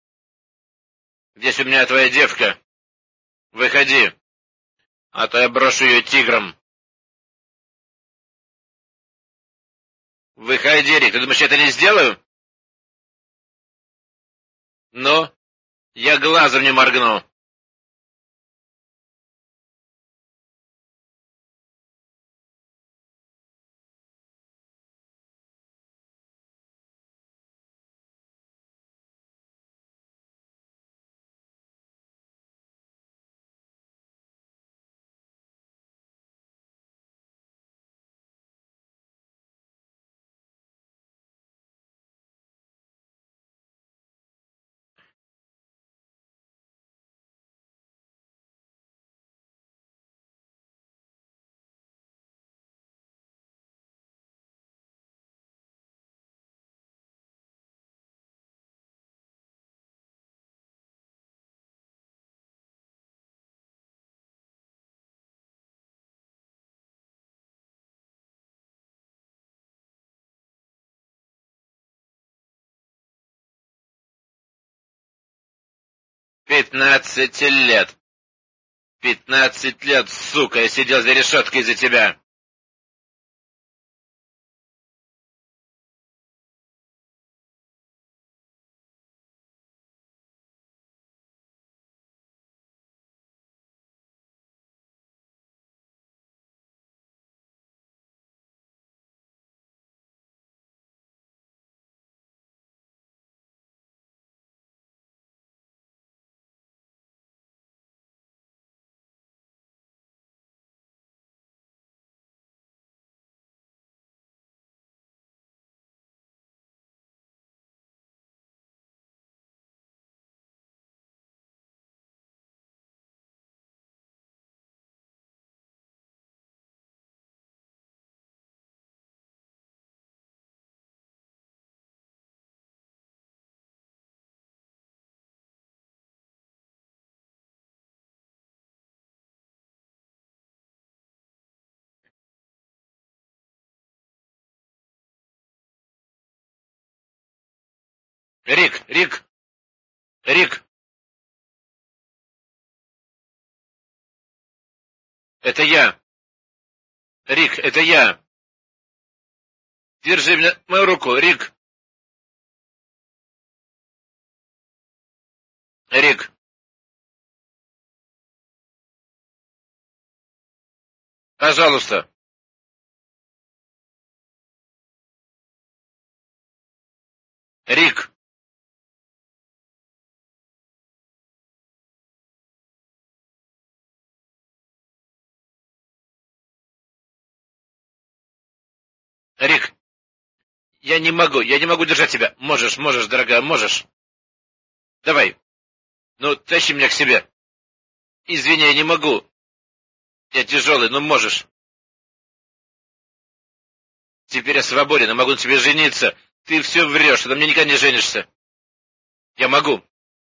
Здесь у меня твоя девка. Выходи, а то я брошу ее тигром. Выходи, Рик, ты думаешь, я это не сделаю? Ну, я глазом не моргну. Пятнадцать лет. Пятнадцать лет, сука, я сидел за решеткой из-за тебя. Рик, Рик, Рик. Это я. Рик, это я. Держи меня, мою руку, Рик. Рик. Пожалуйста. Рик. Рик. Я не могу, я не могу держать тебя. Можешь, можешь, дорогая, можешь. Давай. Ну, тащи меня к себе. Извини, я не могу. Я тяжелый, но можешь. Теперь я свободен, я могу на тебе жениться. Ты все врешь, ты на мне никогда не женишься. Я могу.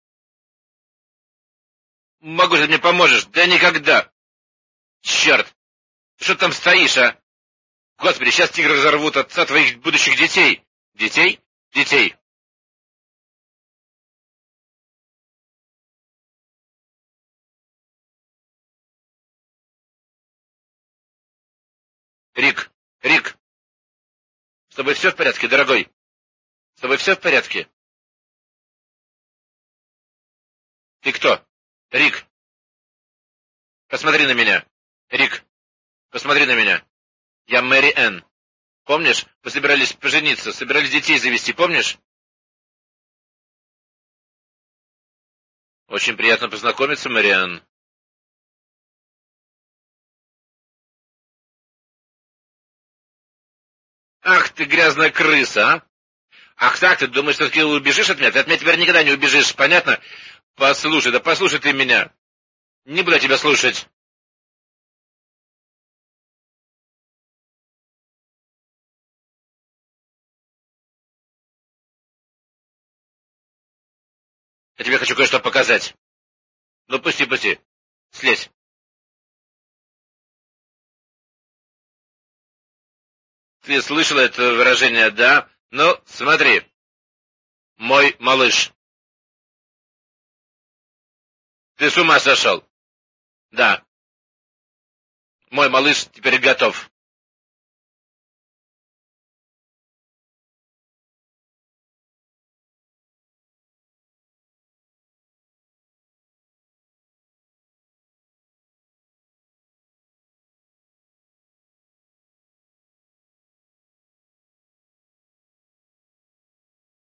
Могу, что ты мне поможешь. Да никогда. Черт. Что ты там стоишь, а? Господи, сейчас тигры разорвут отца твоих будущих детей. Детей? Детей. Рик, Рик. С тобой все в порядке, дорогой? С тобой все в порядке? Ты кто? Рик. Посмотри на меня. Рик, посмотри на меня. Я Мэри Энн. Помнишь? Мы собирались пожениться, собирались детей завести, помнишь? Очень приятно познакомиться, Мэри Энн. Ах ты грязная крыса, а? Ах так, ты думаешь, что ты убежишь от меня? Ты от меня теперь никогда не убежишь, понятно? Послушай, да послушай ты меня. Не буду я тебя слушать. Я тебе хочу кое-что показать. Ну, пусти, пусти. Слезь. Ты слышала это выражение, да? Ну, смотри. Мой малыш. Ты с ума сошел? Да. Мой малыш теперь готов.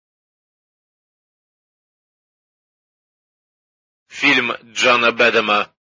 Фильм Джона Бэдэма.